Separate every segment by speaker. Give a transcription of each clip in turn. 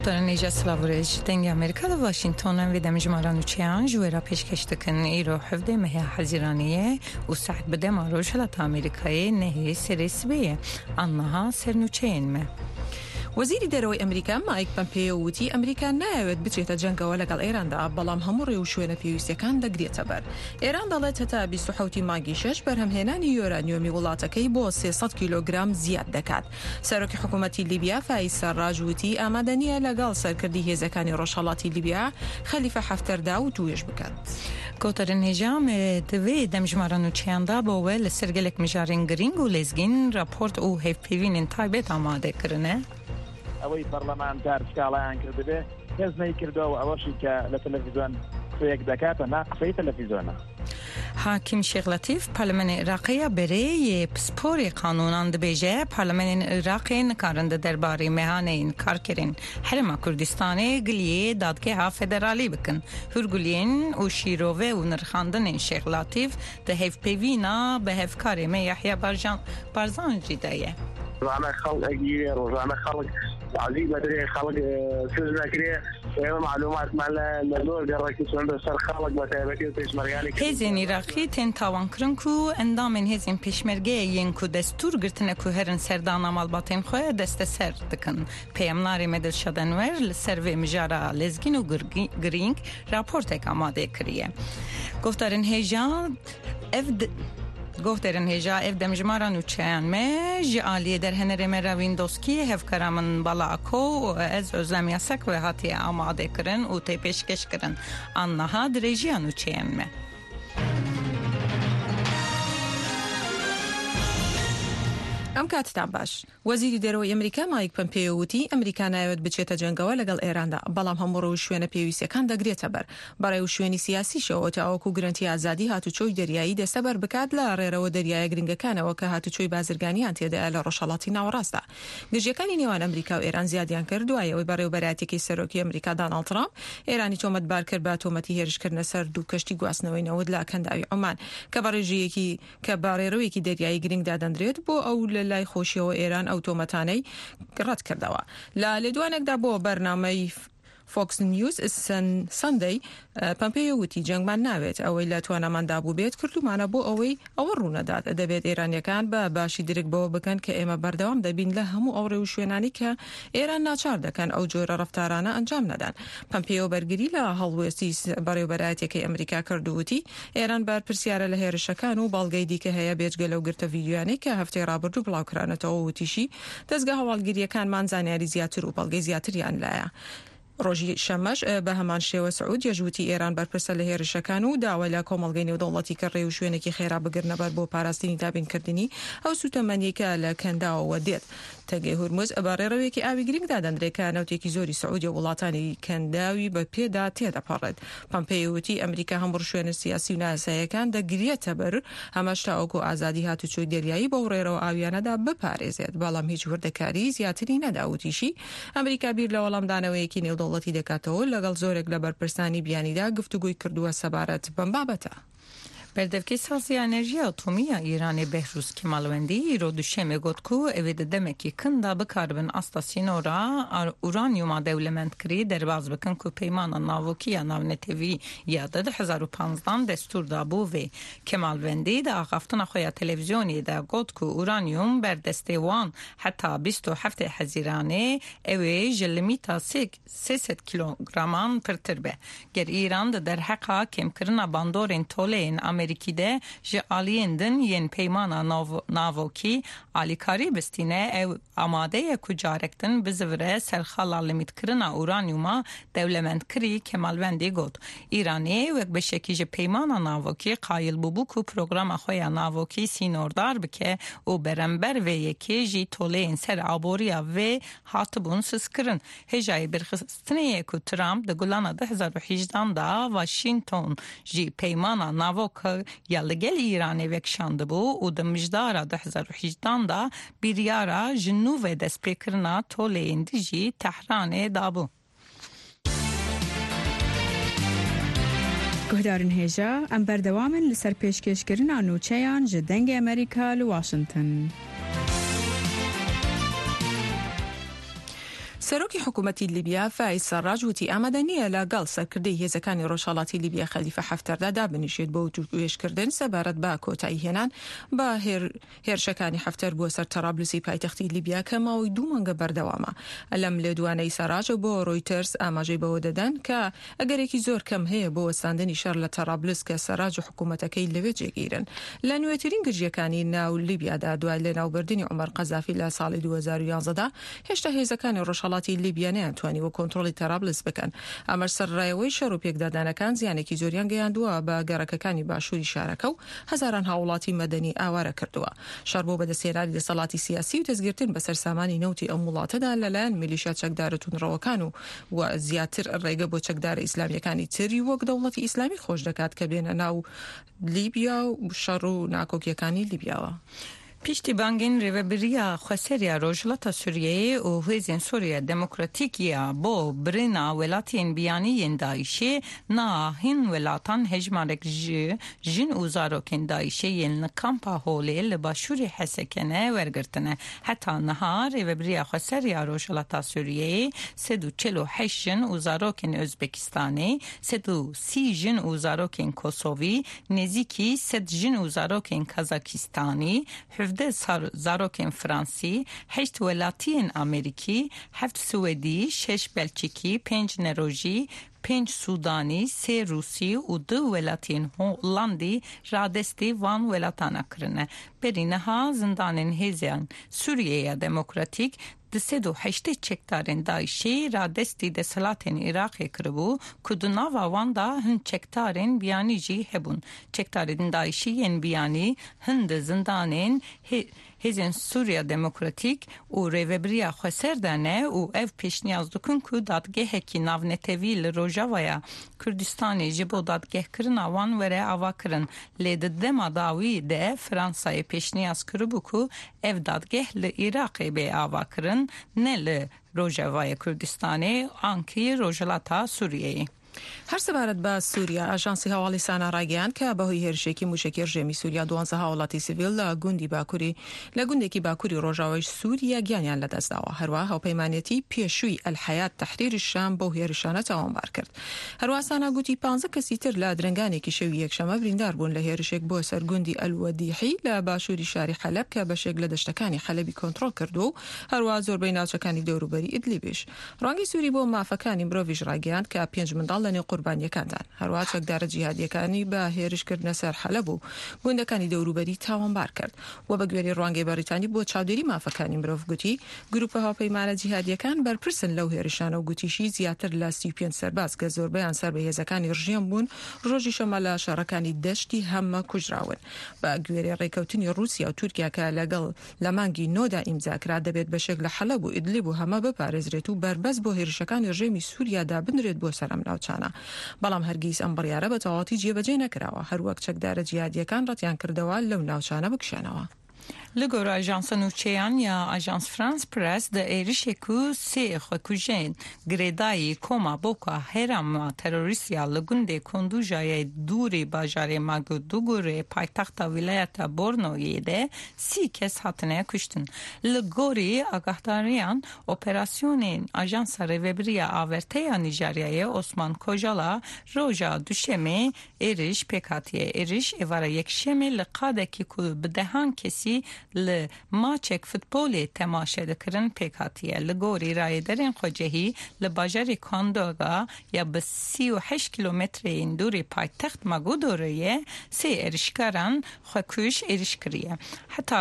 Speaker 1: Տարանեջա Սլավուրեջ դենգ Ամերիկա და Վաշինգտոնն վիդամիջմարանուչյան ժուերա пешкеш տքն իրո հվդե մեհ հազիրանիե ու սահդ բդեմ արոշլատ Ամերիկայի նեհի սերեսվիե աննահա սերնուչեն մե
Speaker 2: وزير دروي أمريكا مايك بومبيو وتي أمريكا ناوت بتريتا جنگا ولقال إيران دا بلام هموري وشوينة بيوسي كان دا قريتا بر إيران دالت هتا بسحوتي ماقي شش برهم هناني يورانيومي ولاتا بو 300 كيلوغرام زياد دكات ساروكي حكومتي ليبيا فايز سراج وتي أمادانية لقال سركردي هزاكاني روشالاتي ليبيا خليفة حفتر دا وتويش بكات
Speaker 1: كوترن هجام دوی دمجمارانوچیان دا باوه لسرگلک مجارین گرینگ و لزگین راپورت او هیف پیوین انتایبت آماده کرنه
Speaker 3: اوی پارلمانتار شکالان کرده هز نکرده و اوشی که لتلفزیون سویک دکات ناقصی تلفزیونه
Speaker 1: حاکم شیخ لطیف پارلمان عراقی برای پسپوری قانونان دبیجه پارلمان عراقی نکارنده درباره مهانه این کار کرن حرم کردستانی گلیه دادگاه فدرالی بکن هرگلین و شیروه و نرخاندن شیخ لطیف ده هف پیوینا به هف کاری می یحیی بارزان جدایه
Speaker 4: روزانه خلق أجير روزانه خلق عزيز مدري خلق سوزنا كريه معلومات مال نزول جرك يسون سر خلق بتابعتي پیشمرگانی
Speaker 1: هزین عراقی تن تاوان کرن کو اندامن هزین پیشمرگه ین کو دستور گرتنه کو هرن سردان عمل باتن خو دست سر دکن پیامناری مدل شدن ور سروی مجارا لزگین و گرینگ راپورت آماده کریه گفتارن هجان گفترن هجا اف دمجماران و چیان می جالی در هنر مرا ویندوسکی هف کرامن بالا کو از ازمی سک و هاتی آماده کرن و تی پیشکش کرن آنها درجیان و چیان می
Speaker 2: ئەم کاتتان باش وەزیری دەرەوەی ئەمریکا مایک پۆمپیۆ وتی ئەمریکا ناوێت بچێتە جەنگەوە لەگەڵ ئێراندا بەڵام هەموو ڕۆ شوێنە پێویستیەکان دەگرێتە بەر بەڕێ و شوێنی سیاسیشەوە تاوەکو گرنتی ئازادی هاتوچۆی دەریایی دەستە بەر بکات لە ڕێرەوە دەریایە گرنگەکانەوە کە هاتوچۆی بازرگانیان تێدایە لە ڕۆژهەڵاتی ناوەڕاستدا گرژیەکانی نێوان ئەمریکا و ئێران زیادیان کرد دوایەوەی بەڕێوەبەرایەتێکی سەرۆکی ئەمریکا داناڵد ترامپ ئێرانی تۆمەتبار کرد بە تۆمەتی هێرشکردنە سەر دوو کەشتی گواستنەوەی نەوت لە کەنداوی عومان کە بەڕێڕەوەیەکی دەریایی گرنگدا دەندرێت بۆ ئەو لە لای خۆشیەوە ئێران ئەو تۆمەتانەی ڕەت کردەوە لە لێدوانێکدا بۆ بەرنامەی فۆکس نیوز سەندەی پۆمپیۆ وتی جەنگمان ناوێت ئەوەی لە توانەماندا بوو بێت کردومانە بۆ ئەوەی ئەوە ڕوونەدات دەبێت ئێرانیەکان بە باشی درک بەوە بکەن کە ئێمە بەردەوام دەبین لە هەموو ئەو ڕێو شوێنانی کە ئێران ناچار دەکەن ئەو جۆرە ڕەفتارانە ئەنجام نەدان پۆمپیۆ بەرگری لە هەڵوێستی بەڕێوەبەرایەتێکی ئەمریکا کردووتی ئێران بەرپرسیارە لە هێرشەکان و باڵگەی دیکە هەیە بێجگە لەو گرتە ڤیدیۆیانەی کە هەفتەی ڕابردوو بڵاوکرانەتەوە وتیشی دەستگا هەواڵگیریەکانمان زانیاری زیاتر و بەڵگەی زیاتریان لایە ڕۆژی شەمەش بە هەمان شێوە سعود یەژوتی ئێران بەرپرسە لە هێرشەکان و داوا لە کۆمەڵگەی نێودەوڵەتی کە ڕێ و شوێنێکی خێرا بگرنەبەر بۆ پاراستنی دابینکردنی ئەو سوتەمەنیەکە لە کەنداوەوە دێت تەگەی هورمز بەڕێڕەوەیەکی ئاوی گرنگدا دەندرێکە نەوتێکی زۆری سعودی و وڵاتانی کەنداوی بە پێدا تێدەپەڕێت پۆمپیۆ وتی ئەمریکا هەموو شوێنە سیاسی و ناساییەکان دەگرێتە بەر هەمەش تاوەکو ئازادی هاتوچۆی دەریایی بۆ ڕێرەوە ئاویانەدا بپارێزێت بەڵام هیچ وردەکاری زیاتری نەداوتیشی ئەمریکا بیر لە وەڵامدانەوەیەکی نێودەوڵەتی دەکاتەوە لەگەڵ زۆرێک لە بەرپرسانی بیانیدا گفتوگوی کردووە سەبارەت بەم بابەتە
Speaker 1: بردفکی سازی انرژی اتمی ایران بهروز کمالوندی رو دوشنبه گفت که اوید دمکی کندا بکاربن استاسیونورا اورانیوم دولمند کری در باز بکن که پیمان ناوکی ناونتوی یادد 2015 دستور دابو و کمالوندی دا آقافتن خویا تلویزیونی دا گفت که اورانیوم بر دستوان حتی 27 حزیرانه اوی جلمیتا 300 کیلوگرامان پرتر به گر ایران در حقا کم کرنا باندورین تولین امریکیده جالیندن ین پیمانا ناوکی آلیکاری بستینه او آماده کجارکتن بزوره سرخالا لیمیت کرنا اورانیوما دولمند کری کمالوندی گود ایرانی وک بشکیج پیمانا ناوکی قایل بوبو که پروگرام خویا ناوکی سینوردار بکه او برنبر و یکی جی تولین سر عبوریا و هاتبون سسکرن هجای برخستنه که ترامپ ده گلانه 2018 دا واشنگتن جی پیمانا ناوک یالگل ایرانی وکشانده بو و ده مجدارا 2018 دا بیریارا جنوب دست پیکرنا تولین دیجی تحران دابو
Speaker 5: گهدارن هێژە ئەم بەردەوامن لەسەر پێشکەشکردنا نوچەیان ji dengê ئەمریکا لە واشنگتن.
Speaker 2: سەرۆکی حکوومەتی لیبیا فایز سەراج وتی ئامادەنیە لەگەڵ سەرکردەی هێزەکانی ڕۆژهەڵاتی لیبیا خەلیفە حەفتەردا دابنیشێت بۆ توێژکردن سەبارەت بە کۆتایی هێنان بە هێرشەکانی حەفتەر بۆ سەر تەرابلوسی پایتەختی لیبیا کە ماوەی 2 مانگە بەردەوامە. لەم لێدوانەی سەراج بۆ ڕۆیترس ئاماژەی بەوە دەدەن کە ئەگەرێکی زۆر کەم هەیە بۆ وەستاندنی شەڕ لە تەرابلس کە سەراج و حکوومەتەکەی لەوێ جێگیرن. لە نوێترین گرژیەکانی ناو لیبیادا دوای لەناوبردنی عومەر قەزافی لە ساڵی 2011دا هێشتا هێزەکانی ڕۆژهەڵاتی لیبیا نەیانتوانی وە کۆنتڕۆلی تەرابلس بکەن. ئەمە سەرڕایەوەی شەڕ و پێکدادانەکان زیانێکی زۆریان گەیاندووە بە گەڕەکەکانی باشووری شارەکە و هەزاران هاوڵاتی مەدەنی ئاوارە کردووە. شەڕ بۆ بەدەستهێنانی دەسەڵاتی سیاسی و دەستگیرتن بەسەر سامانی نەوتی ئەم وڵاتەدا لەلایەن میلیشیا چەکدارە تونڕەوەکان و زیاتر ڕێگە بۆ چەکدارە ئیسلامیەکانی تری وەک دەوڵەتی ئیسلامی خۆش دەکات کە بێنە ناو لیبیا و شەڕ و ناکۆکیەکانی لیبیاوە.
Speaker 1: Piştîbangên rêveberiya Xweserya Rojhilata Sûriyeyê û Hêzên Sûriya Demokratîk ya bo birîna welatiyên biyanî Daişê na hin welatan hejmarek ji jin û zarokên Daişê yên li kampa Holê li başûrê Hesekene wergirtine. Heta niha rêveberiya Xweserya Rojhilata Sûriyeyê 348 jin û zarokên Özbekistanê, 330 jin û zarokên Kosovî, nêzîkî 100 jin û zarokên Kazakistanî, 17 zarokên Fransî, 8 welatiyên Amerîkî, 7 Swêdî, 6 Belçîkî, 5 Nerojî, 5 Sudanî, 3 Rûsî û 2 welatiyên Hollandî radestî van welatana kirine. Berî niha zindanên Hêzên Sûriya Demokratîk di 380 çekdarên Daişê radestî deshilatên Iraqê kiribû ku di nava wan da hin çekdarên biyanî jî hebûn. Çekdarên Daişî yên biyanî hin di zindanên Hêzên Sûriya Demokratîk û rêveberiya Xweser de ne û ev pêşniyaz dikin ku dadgehekî navnetevî li Rojavaya Kurdistanê ji bo dadgehkirina wan were avakirin. Lê di dema dawî de Fransayê pêşniyaz kiribû ku ev dadgeh li Iraqê bê avakirin, ne li Rojavaya Kurdistanê ankî Rojhilata Sûriyeyê.
Speaker 2: هەر سەبارەت بە سووریا ئاژانسی هەواڵی سانا ڕاگەیاند کە بەهۆی هێرشێکی موشکی ڕژێمی سووریا 12 هاوڵاتی سیڤیل لە گوندێکی باکووری ڕۆژاوای سووریا گیانیان لەدەستداوە. هەروە هاوپەیمانەتی پێشووی ئەلحەیات تەحریری شام بەو هێرشانە تاوانبار کرد. هەروە سانا گوتی 15 کەسی تر لە درنگانێکی شەوی یەکشەمە بریندار بوون لە هێرشێک بۆ سەر گوندی ئەلوەدیحی لە باشووری شاری حەلەب کە بەشێک لە دەشتەکانی حەلەبی کۆنتڕۆل کردو و هەروە زۆربەی ناوچەکانی دەوروبەری ئیدلیبیش. ڕەنگی سووری بۆ مافەکانی مرۆڤیش ڕاگەیاند کە 5 منداڵ لەنێو قوربانیەکاندان. هەروە چەکدارە جیهادیەکانی بە هێرشکردنە سەر حەلەب و گوندەکانی دەوروبەری تاوانبار کرد. و بە گوێرەی ڕوانگەی بەریتانی بۆ چاودێری مافەکانی مرۆڤ گوتی گروپە هاوپەیمانە جیهادیەکان بەرپرسن لەو هێرشانە و گوتیشی زیاتر لە 35 سەرباز کە زۆربەیان سەر بە هێزەکانی ڕژیم بوون ڕۆژی شەمە لە شەڕەکانی دەشتی هەممە کوژراون. بە گوێرەی ڕێکەوتنی رووسیا و تورکیا کە لەگەڵ لە مانگی نۆدا ئیمزاکرا دەبێت بەشێک لە حەلەب و ئیدلیب و هەمە بپارێزرێت و بەربەست بۆ هێرشەکانی ڕژێمی سووریادا بنرێت بۆ سەرم ناوچانە. بەڵام هەرگیز ئەم بڕیارە بە تەواوەتی جێبەجێ نەکراوە. هەروەک چەکدارە جیهادیەکان ڕەتیان کردەوە لەو ناوچانە بکشێنەوە.
Speaker 1: Li gor ajansa nûçeyan ya Ajans France Press de êrişê ku sê xwekujên girêdayî koma boka herama terorîstiya li gundê Kondujayê dûrê bajarê Maidugurê paytexta wîlayeta Bornoyê de 30 kes hatine kuştin. Li gorî agahdariyan operasyonên Ajansa Rêveberiya Averteya Nîjeryayê Osman Kojala roja duşemê êriş pêkhatiye. Êriş êvara yekşemê li qadekî ku bi dehan kesî li maçek futbolê temaşe dikirin pêkhatiye. Li gorî rayêderên xwecehî li bajarê Kandoga ya bi 38 kilometreyên dûrê paytext Maidugurê sê êrişkaran xwekuş êriş kiriye. Heta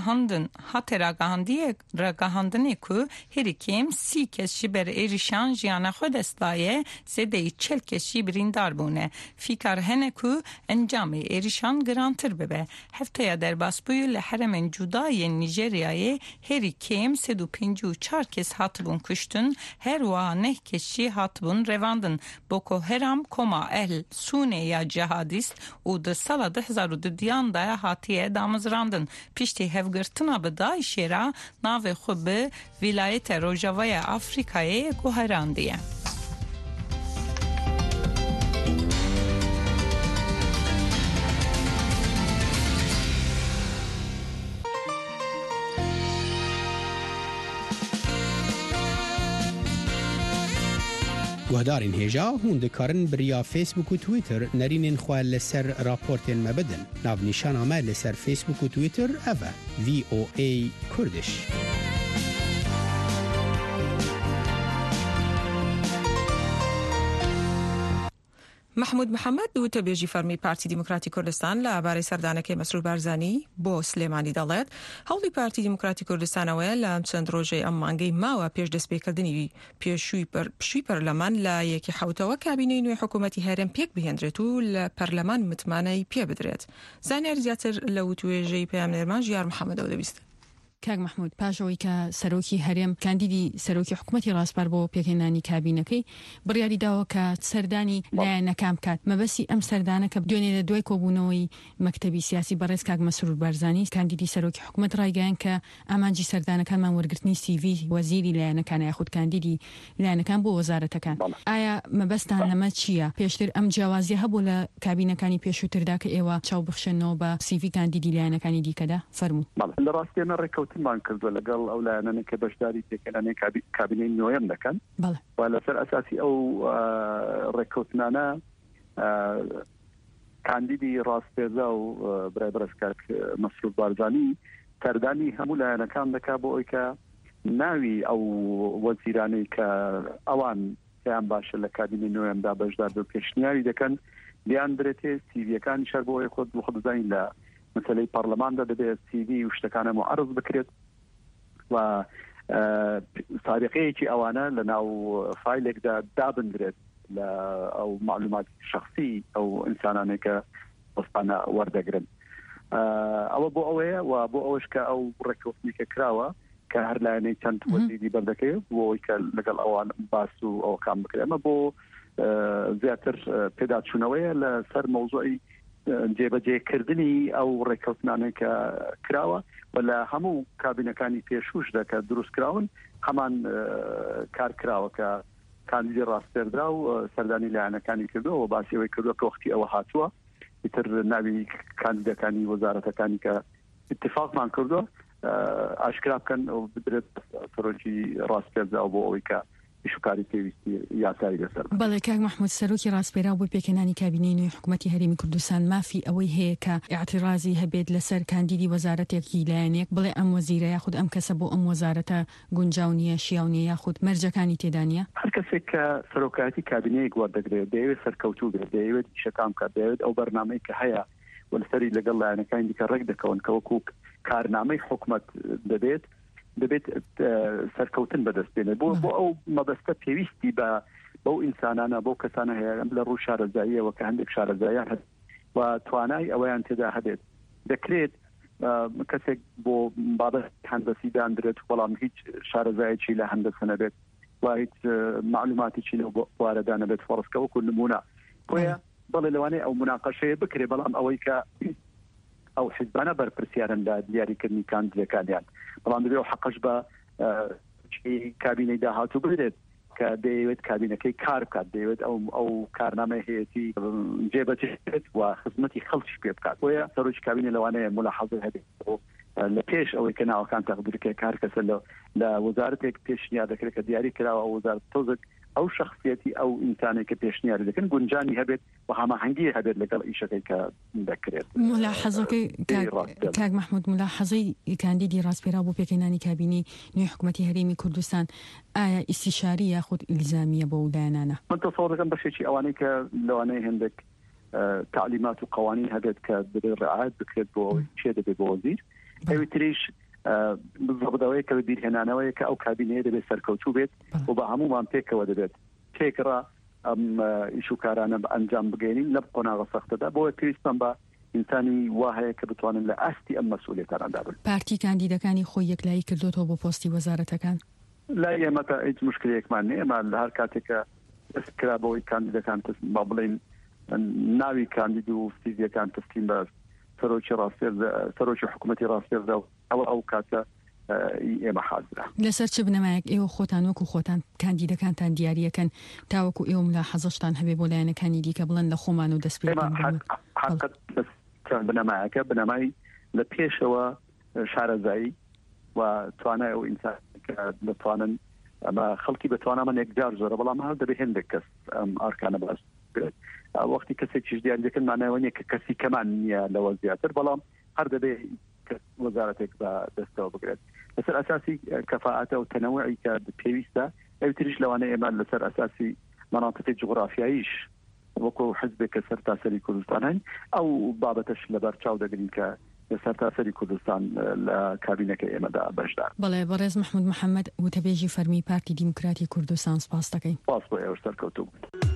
Speaker 1: ragahandinê ku herî kêm 30 kes ji ber êrişan jiyana xwe dest daye, zêdeyî 40 kes jî birîndar bûne. Fîkar hene ku encamê êrişan girantir bibe. Hefteya derbasbûyî li heremên cudayên Nîjeryayê herî kêm 354 kes hatibûn kuştin, her wa neh kes jî hatibûn revandin. Boko Haram koma ehl Sûnê ya cihadîst û di sala 2002 de hatiye damizrandin. Piştî hevgirtina bi Daişê ra navê xwe bi Vîlayeta Rojavaya Afrikayê guherandiye.
Speaker 6: گهدارین هجا هوند کارن بریا فیسبوک و تویتر نرینین خواه لسر راپورتین مبدن ناو نشان آمه لسر فیسبوک و تویتر اوه VOA کردش.
Speaker 2: محمود محمد دو تبیجی فرمی پارتی دموکراتی کردستان لابارەی سەردانەکەی مەسرور بارزانی بۆ سلێمانی دەڵێت هەوڵی پارتی دموکراتی کوردستانەوەیە لە چەند ڕۆژەی ئەم مانگەی ماوە پێش دەستپێکردنی پێشووی پەرلەمان لە یەکی حوتەوە کابینەی نوێ حکوومەتی هەرێم پێک بهێنرێت و لە پەرلەمان متمانەی پێ بدرێت. زانیاری زیاتر لە وتوێژەی پەیامنێرمان ژیار محەممەدەوە دەبیست.
Speaker 7: کاک محمود پاشەوەی کە سەرۆکی هەرێم کاندیدی سەرۆکی حکوومەتی ڕاستپار بۆ پێکهێنانی کابینەکەی بڕیاری داوە کە سەردانی لایەنەکان بکات. مەبەستی ئەم سەردانە کە دوێنێ دوای کۆبوونەوەی مەکتەبی سیاسی بەڕێز کاک مەسرور بارزانی کاندیدی سەرۆکی حکوومەت ڕایگەیان کە ئامانجی سەردانەکانمان وەرگرتنی CV وەزیری لایەنەکان یاخود کاندیدی لایەنەکان بۆ وەزارەتەکان. ئایا مەبەستان لەمە چییە؟ پێشتر ئەم جیاوازیە هەبوو لە کابینەکانی پێشووتردا کە ئێوە چاو بخشێنەوە بە CV کاندیدی لایەنەکانی دیکەدا؟ فەرموو.
Speaker 8: لە ڕاستیانە ڕێکەوتنمان کردووە لەگەڵ ئەو لایەنانە کە بەشداری پێکهێنانی کابینەی نوێیەم دەکەن و لەسەر ئەساسی ئەو ڕێکەوتنانە کاندیدی ڕاستپێردا و برای بەرزکاک مەسرور بارزانی سەردانی هەموو لایەنەکان دەکا بۆ ئەوەی کە ناوی ئەو وەزیرانەی کە ئەوان پێیان باشە لە کابینەی نوێیەمدا بەشدار بە پێشنیاری دەکەن لیان درێتێ سیڤیەکانی شەر بۆ ئەوەی خۆت بزانین لە مەسەلەی پەرلەماندا دەبێت CV و شتەکانە معرض بکرێت و سابقەیەکی ئەوانە لە ناو فایلێکدا دابندرێت لە ئەو معلومات شخصی ئەو ئینسانانێک کە وەستانە وەردەگرن. ئەوە بۆ ئەوەیە و بۆ ئەوەش کە ئەو ڕێکەوتنێکە کراوە کە هەر لایەنەی چەند وەزیری بەردەکەوێت بۆ ئەوەی کە لەگەڵ ئەوان باس و ئەوەکان بکرێت. ئەمە بۆ زیاتر پێداچوونەوەیە لە سەر مەوزوعی جێبەجێکردنی ئەو ڕێکەوتنانەی کە کراوە و لە هەموو کابینەکانی پێشوشدا کە دروست کراون هەمان کار کراوە کە کاندیدی ڕاستپێردرا و سەردانی لایەنەکانی کردووە و باسی ئەوەی کردووە کە وەختی ئەوە هاتووە ئیتر ناوی کاندیدەکانی وەزارەتەکانی کە اتفاقمان کردووە ئاشکرا بکەن و بدرێت سەرۆکی ڕاستپێردرا بۆ ئەوەی کە شکاری پێویستی یاسایی لەسەر.
Speaker 7: بەڵێ کاک محمود سەرۆکی ڕاستپێرا بۆ پێکهێنانی کابینەی نوێی حکوومەتی هەرێمی کوردستان مافی ئەوەی هەیە کە ئاعتیرازی هەبێت لەسەر کاندیدی وەزارەتێکی لایەنێک بڵێ ئەم وەزیرە یاخود ئەم کەسە بۆ ئەم وەزارەتە گونجاو نییە شیاو نییە یاخود مەرجەکانی تێدا نییە؟
Speaker 8: هەر کەسێک کە سەرۆکایەتی کابینەیەک وەردەگرێت دەیەوێت سەرکەوتوو بێت دەیەوێت شەکام کات دەیەوێت ئەو بەرنامەی کە هەیە وەلەسەری لەگەڵ لایەنەکانی دیکە ڕێک دەکەون کە وەکو کارنامەی حکوومەت دەبێت سەرکەوتن بەدەستێنێت بۆ ئەو مەبەستە پێویستی بەو ئینسانانە بۆ کەسانە هەیە لە ڕوو شارەزاییەوە کە هەندێک شارەزاییان هەست و توانای ئەوەیان تێدا هەبێت دەکرێت کەسێک بۆ بابەت هەندەسی دانرێت بەڵام هیچ شارەزایەکی لە هەندەسە نەبێت و هیچ معلوماتێکی لەو بوارەدا نەبێت فەڕستکە وەکو نمونە بۆیە بەڵێ لەوانەیە ئەو مناقەشەیە بکرێت بەڵام ئەوەی کە ئەو حیزبانە بەرپرسیارندا دیاریکردنی کاندیدەکانیان بەڵام دەبێت ئەو حەقش بە کابینەی داهاتوو بدرێت کە دەیەوێت کابینەکەی کار بکات دەیەوێت ئەو کارنامە هەیەتی جێبەجێبێت و خزمەتی خەڵکی پێ بکات بۆیە سەرۆکی کابینە لەوانەیە ملاحەزە هەبێت لە پێش ئەوەی کە ناوەکان تەقدیرکە کار کەسە لە وەزارەتێک پێشنیار دەکرێت کە دیاری کراوە وەزارەت تۆزێک ئەو شخصیەتی ئەو ئینسانێک کە پێشنیاری دەکەن گونجانی هەبێت و هەماهەنگی هەبێت لەگەڵ ئیشەکەی کە دەکرێت.
Speaker 7: ملاحەزەکەی کاک محمود ملاحەزەی کاندیدی ڕاستپێرا بۆ پێکهێنانی کابینەی نوێی حکوومەتی هەرێمی کوردستان ئایا ئیستیشاری یاخود ئیلزامیە بۆ لایەنانە؟
Speaker 8: من تەسەوڕ دەکەم بەشێکی ئەوانەی کە لەوانەیە هەندێک تعلیمات و قوانین هەبێت کە دەبێت ڕعایەت بکرێت بۆ چێ دەبێت بۆ وەزیر ئەوی تریش بزەبدەوەی کە بیرهێنانەوەی کە ئەو کابینەیە دەبێت سەرکەوتوو بێت و بە هەمومان پێکەوە دەبێت تێکڕا ئەم ئیشوکارانە بە ئەنجام بگەێنین لە قۆناغە سەختەدا بۆ پێویستمان بە ئینسانی وا هەیە کە بتوانن لە ئاستی ئەم مەسئولیەتانەدا بن.
Speaker 7: پارتی کاندیدەکانی خۆی یەکلایی کردوتەوە بۆ پۆستی وەزارەتەکان؟
Speaker 8: لا ئێمە هیچ مشکلەیەکمان نییە ئێمە لە هەر کاتێکە دەستکرا بەوەی کاندیدەکان با بڵێن ناوی کاندید و سیڤیەکان تسلیم بە سەرۆکی حکوومەتی ڕاستپێردا ئەو کاتە ئێمە حاضرە.
Speaker 7: لەسەر چ بنەمایەک ئێوە خۆتان وەکو خۆتان کاندیدەکانتان دیاریەکەن تاوەکو ئێوە ملاحەزەشتان هەبێ بۆ لایەنەکانی دیکە بڵێن لە خۆمان و دەست پێ
Speaker 8: بنەمایەکە بنەمای لە پێشەوە شارەزایی و توانای ئەو ئینسان کە دەتوانن ئەمە خەڵکی بتوانە من یەکجار زۆرە بەڵام هەر دەبێت هێندێک کەس ئەم ئارکانە باس بێت وەختی کەسێکیش دیان دەکەن مانایوە کە کەسی کەمان نییە لەوە زیاتر بەڵام هەر دەبێت وەزارەتێک بە دەستەوە بگرێت لەسەر ئەساسی کەفاعەتە و تەنەوعی کە پێویستە ئەوتریش لەوانەیە ئێمە لەسەر ئەساسی مەناطقی جغرافیاییش وەکو حزبێک کە سەر تاسەری کوردستان هەن ئەو بابەتەش لەبەر چاو دەگرین کە لەسەر تاسەری کوردستان لە کابینەکە ئێمەدا بەشدار.
Speaker 7: بەڵێ بەڕێز محمود محەممەد وتەبێژی فەرمی پارتی دیموکراتی کوردستان سپاس دەکەین.
Speaker 8: سپاس بۆ ئێوە سەرکەوتوو.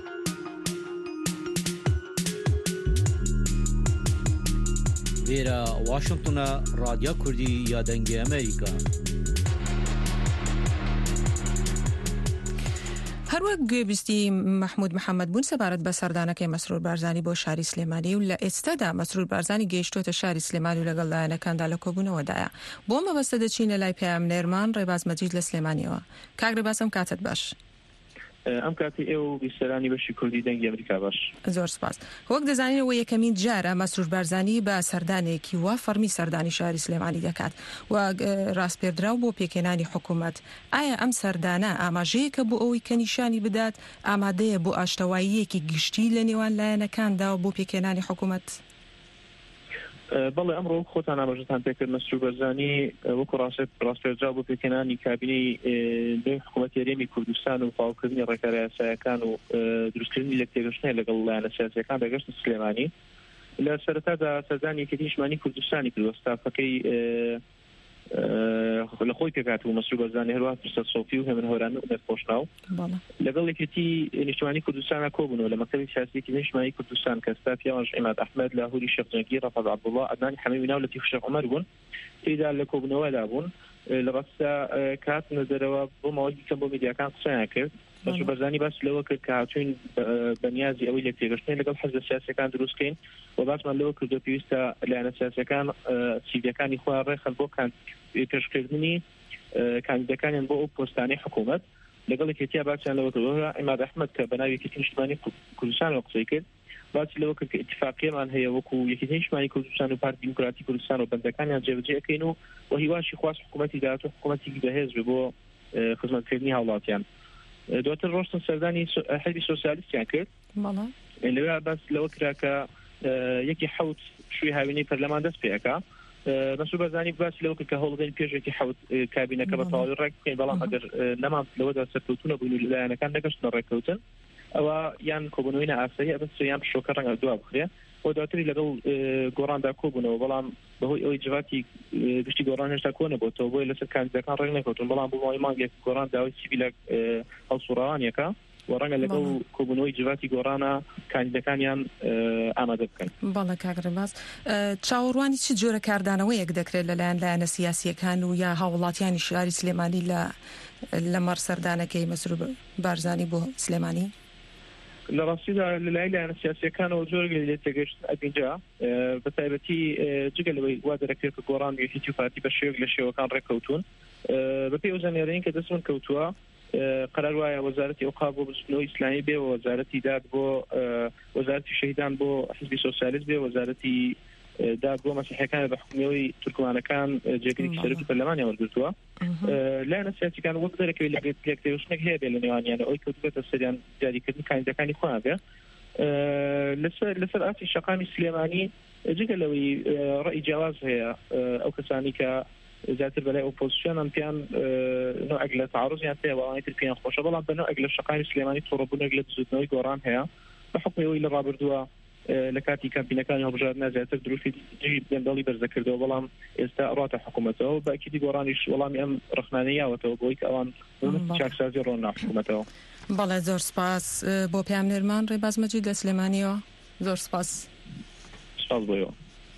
Speaker 9: وێرە واشنگتنە رادیۆ کوردی یا دەنگی ئەمریکا.
Speaker 2: هەروەک گوێبیستی محمود محەممەد بوون سەبارەت بە سەردانەکەی مەسرور بارزانی بۆ شاری سلێمانی و لە ئێستادا مەسرور بارزانی گەیشتوتە شاری سلێمانی و لەگەڵ لایەنەکاندا لە کۆبوونەوەدایە بۆ مەبەستە دەچین لە لای پەیامنێرمان ڕێباز مەجید لە سلێمانیەوە. کاک ڕێباز ئەم کاتت باش.
Speaker 10: ئەم کاتی ئێوە بیسەرانی بەشی کوردی دەنگی ئەمریکا باش.
Speaker 2: زۆر سپاس. وەک دەزانینەوە یەکەمین جارە مەسرور بارزانی بە سەردانێکی وا فەرمی سەردانی شاری سلێمانی دەکات و ڕاستپێردراو بۆ پێکێنانی حکوومەت. ئایا ئەم سەردانە ئاماژەیەکە بۆ ئەوەی کە نیشانی بدات ئامادەیە بۆ ئاشتەواییەکی گشتی لە نێوان لایەنەکاندا و بۆ پێکێنانی حکوومەت؟
Speaker 10: بەڵێ ئەمڕۆ خۆتان ئاماژەتان پێکرد مەسرور بارزانی وەکو ڕاستپێردراو بۆ پێکێنانی کابینەی دوای حکوومەت هەرێمی کوردستان و فاڵکردنی ڕێکارە یاساییەکان و دروستکردنی لە تێگەشتنی لەگەڵ لایەنە سیاسیەکان دەگەشتە سلێمانی لە سەرەتادا سەردانی یەکێتی نیشتیمانی کوردستانی کردووە ستافەکەی لە خۆی پێکاتبوو مەسرور بارزانی هەروەها فرسەت سۆفی و هێمن هۆران و نەتخۆشناو لەگەڵ یەکێتی نیشتیمانی کوردستانە کۆبوونەوە لە مەکتەبی سیاسیەتی نیشتیمانی کوردستان کە ستا پیاوەش عیماد ئەحمەد لاهوری شێخ جەنگی ڕەفەت عەبدوڵڵا عەدنانی حەمەمی ناو لەتیف شێخ عومەر بوون تێیدا لە کۆبوونەوەدا بوون لە ڕاستە کات نەدەرەوە بۆ ماوەیەکی کەم بۆ میدیاکان قسەیان کرد مەسرور بارزانی باس لەوە کرد کە هاتووین بەنیازی ئەوەی لە تێگەشتنی لەگەڵ حەزب سیاسیەکان دروستکەین و باسمان لەوە کردو پێویستە لایەنە سیاسیەکان سیڤیەکانی خۆیان ڕێخەن بۆ پێشکردنی کاندیدەکانیان بۆ ئەو پۆستانەی حکوومەت لەگەڵ یەکێتیە باسییان لەوە کردەوە عیماد ئەحمەد کە بەناوی یەکێتی نیشتیمانی کوردستانەوە قسەی کرد باسی لەوە کرد کە ئیتفاقیەمان هەیە وەکو یەکێتی نیشتیمانی کوردستان و پارتی دیموکراتی کوردستان و بەندەکانیان جێبەجێ و هیواشی خواست حکوومەتی داهات و حکوومەتێکی بەهێز بۆ خزمەتکردنی هاوڵاتیان. دواتر ڕۆشتن سەردانی حزبی سۆسیالیستیان کرد لەوێ باس لەوە کرا کە یەکی حەوت شووی هاوینەی پەرلەمان دەست پێەکە مەسرور بارزانی باسی لەوە کرد کە هەوڵدەین پێشێکی حەوت کابینەکە بە تەواوی ڕێک بکەین بەڵام ئەگەر نەمان لەوەدا سەرکەوتو نەبووین و لایەنەکان نەگەشتنە ڕێککەوتن ئەوە یان کۆبوونەوەی نائاسایی ئەبن یان پشۆکە ڕەنگە دوا بخرێ بۆ دواتری لەگەڵ گۆڕاندا کۆبوونەوە بەڵام بەهۆی ئەوەی جواتی گشتی گۆڕان هێشتا کۆ نەبووەوە بۆی لەسەر کاندیدەکان ڕێک نەکەوتن بەڵام بۆ ماوەی مانگێک گۆڕان داوای سیڤیلە هەڵسوڕاوانیەکە و ڕەنگە لەگەڵ کۆبوونەوەی جواتی گۆڕانە کاندیدەکانیان ئامادە بکەن.
Speaker 2: بەڵێ کاک ڕێباز چاوەڕوانی چ جۆرە کاردانەوەیەک دەکرێت لەلایەن لایەنە سیاسیەکان و یا هاوڵاتیانی شاری سلێمانی لەمەڕ سەردانەکەی مەسرور بارزانی بۆ سلێمانی؟
Speaker 10: لە ڕاستیدا لەلای لایەنە سیاسیەکانەوە جۆرێک لە تێگەشت ئەبینجا بە تایبەتی جگە لەوەی وا دەرەکرێت کە گۆڕان یەکێتی و پارتی بە شێوەیەک لە شێوەکان ڕێککەوتون بەپێی ئەو زانیاریین کە دەستمن کەوتووە قرار وایە وەزارەتی ئەوقاف بۆ بچوونەوەی ئیسلامی بێ وەزارەتی داد بۆ وەزارەتی شەهیدان بۆ حزبی سۆسیالیست بێ وەزارەتی داد بۆ مەسیحیەکان بە حکومەوەی تورکمانەکان جێگیری سەرۆکی پەرلەمانیان وەرگرتووە لایەنە سیاسیەکان وەک دەرەکەوێت لە لێکتێشتێک هەیە بێ لە نێوانیانە ئەوەی کەوتوبێتە سەریان دیاریکردنی کاندیدەکانی خۆیان بێ لەسەر ئاسی شەقامی سلێمانی جگە لەوەی ڕەئی جیاواز هەیە ئەو کەسانی کە زیاتر بەلای ئۆپۆزیسیۆنان پێیان نوعێک لە تعارضیان پێ وڵانی تر پێیان خۆشە بەڵام بە نوعێک لە شەقامی سلێمانی تووڕەبوونێک لە دزوتنەوەی گۆڕان هەیە بە حکمەوەی لە ڕابردووە لە کاتی کامپینەکانی هەڵبژاردنە زیاتر دروستی گەندەڵی بەرزەکردەوە بەڵام ئێستا ڕاتە حکوومەتەوە بە ئەکیدی گۆڕانیش وەڵامی ئەم ڕخنانەیەوەتەوە بۆی کە ئەوان چاکسازی ڕۆن ناحکوومەتەوە.
Speaker 2: بەڵێ زۆر سپاس بۆ پەیامنێرمان ڕێباز مەجید لە سلێمانیەوە زۆر سپاس.
Speaker 10: سپاس بۆیەوە.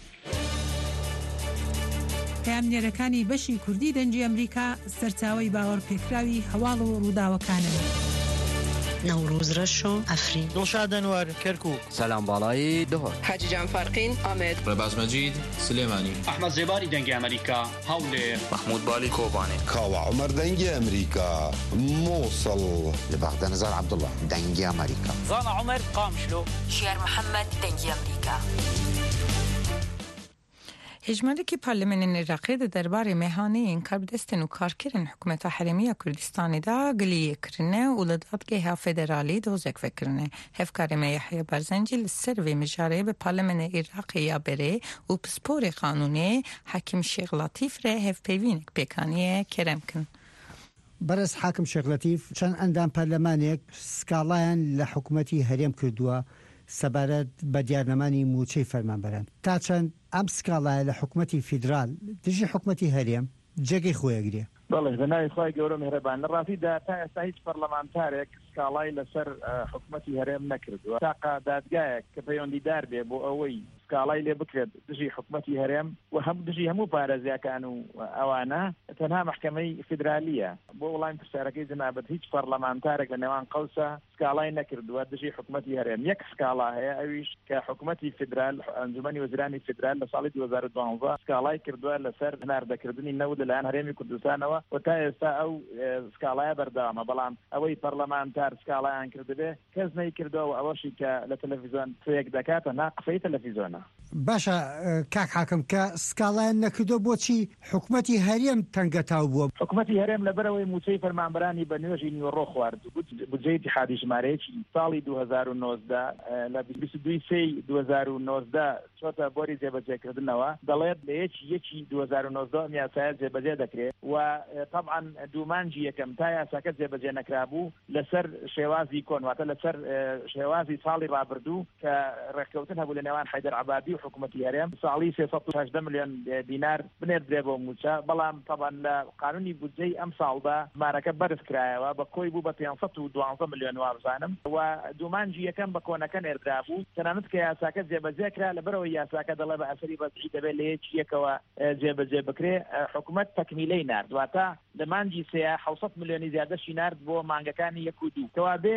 Speaker 11: پەیامنێرەکانی بەشی کوردی دەنگی ئەمریکا سەرچاوەی باوەڕپێکراوی هەواڵ و ڕووداوەکانن.
Speaker 12: نوروز رشو افرین
Speaker 13: دڵشاد ئەنوەر کەرکووک
Speaker 14: سەلام باڵایی دهۆر
Speaker 15: حاجیجان فارقین ئامێد
Speaker 16: ڕێباز مەجید سلێمانی
Speaker 17: ئەحمەد زێباری دەنگی ئەمریکا هەولێر
Speaker 18: محمود بالی کۆبانێ
Speaker 19: کاوە عومەر دەنگی ئەمریکا مووسڵ
Speaker 20: لە بەغدە نزار عەبدوڵڵا دەنگی ئەمریکا
Speaker 21: زانا عومەر قامشلۆ
Speaker 22: شێر محەممەد دەنگی ئەمریکا.
Speaker 1: هجمارێکی پارلمانین عێراقی دەربارەی مێهانەیەن کاربدەستن و کارکردن حکوومەتە حرەمیە کوردستانیدا گلیەکردنە و لە دادگەیە فێدرالی دۆزێکڤکردنە. هەفکارێمە یەحیە بەرزەنجی لەسەر vê mijareyê bi Parlemena Iraqê ya berê û pisporê qanûnê Hekim Şêx Latîf re hevpeyvînek pêkaniye kerem kin.
Speaker 13: بەرز حاکم شێخ لەتیف چەند ئەندام پەرلەمانێک سکاڵایان لە حکوومەتی هەرێم کردووە سەبارەت بە دیارنەمانی موچەی فەرمانبەران تا چەند ئەم سکاڵایە لە حکوومەتی فیدرال دژی حکوومەتی هەرێم جێگەی خۆیەگرێ.
Speaker 3: بەڵێ بەناوی خۆی گەورە میهرەبان لە ڕاستیدا تا ئێستا هیچ پەرلەمانتارێک سکاڵای لەسەر حکوومەتی هەرێم نەکردووە تاقا دادگایەک کە پەیوەندیدار بێ بۆ ئەوەی سکاڵای لێ بکرێت دژی حکوومەتی هەرێم و دژی هەموو پارێزیەکان و ئەوانە تەنها محکەمەی فیدرالیە. بۆ وڵامی پرسیارەکەی جەنابەت هیچ پەرلەمانتارێک لە نێوان قەوسە سکاڵای نەکردووە دژی حکوومەتی هەرێم. یەک سکاڵا هەیە ئەویش کە حکوومەتی فیدرال ئەنجومەنی وەزیرانی فیدرال لە ساڵی 2012 سکاڵای کردووە لەسەر هەناردەکردنی نەود لەلایەن هەرێمی کوردستانەوە و تا ئێستا ئەو سکاڵایە بەردەوامە. بەڵام ئەوەی پەرلەمانتار سکاڵایان کردبێ کەس نەیکردەوە ئەوەشی کە لە تەلەڤیزۆن تۆیەک دەکاتە ناقسەی تەلەڤیزۆنە.
Speaker 13: باشە کاک حاکم کە سکاڵایان نەکردو بۆچی حکوومەتی هەرێم تەنگەتاو بووە؟
Speaker 3: حکوومەتی هەرێم لەبەرەوەی موچەی فەرمانبەرانی بە نوێژی نیوەڕۆ خوارد بودجەی اتحادی ژمارەیەکی ساڵی 2019 لە 22/2019 چۆتە بۆری جێبەجێکردنەوە دەڵێت لە یەکی 2019 یاسایە جێبەجێ دەکرێت و طبعا دوومانجی یەکەم تا یاساکە جێبەجێ نەکرابوو لەسەر شێوازی کۆنواتە لەسەر شێوازی ساڵی ڕابردوو کە ڕێککەوتن هەبوو لە نێوان حەیدەر عەبادی و حکوومەتی هەرێم ساڵی 318 ملیۆن دینار بنێردرێ بۆ موچە. بەڵام طبعا لە قانونی بودجەی ئەم ساڵدا ژمارەکە بەرز کرایەوە بە کۆی بوو بە 512 ملیۆن وابزانم و دوومانجی یەکەم بە کۆنەکە نێردرابوو تەنانەت کە یاساکە جێبەجێ کرا لەبەرەوەی یاساکە دەڵێ بە ئەسەری بەزعی دەبێت لە یەکەوە جێبەجێ بکرێ. حکوومەت تەکمیلەی نارد واتە لە مانجی 700 ملیۆنی زیادەشی نارد بۆ مانگەکانی 1 و 2 کەوا بێ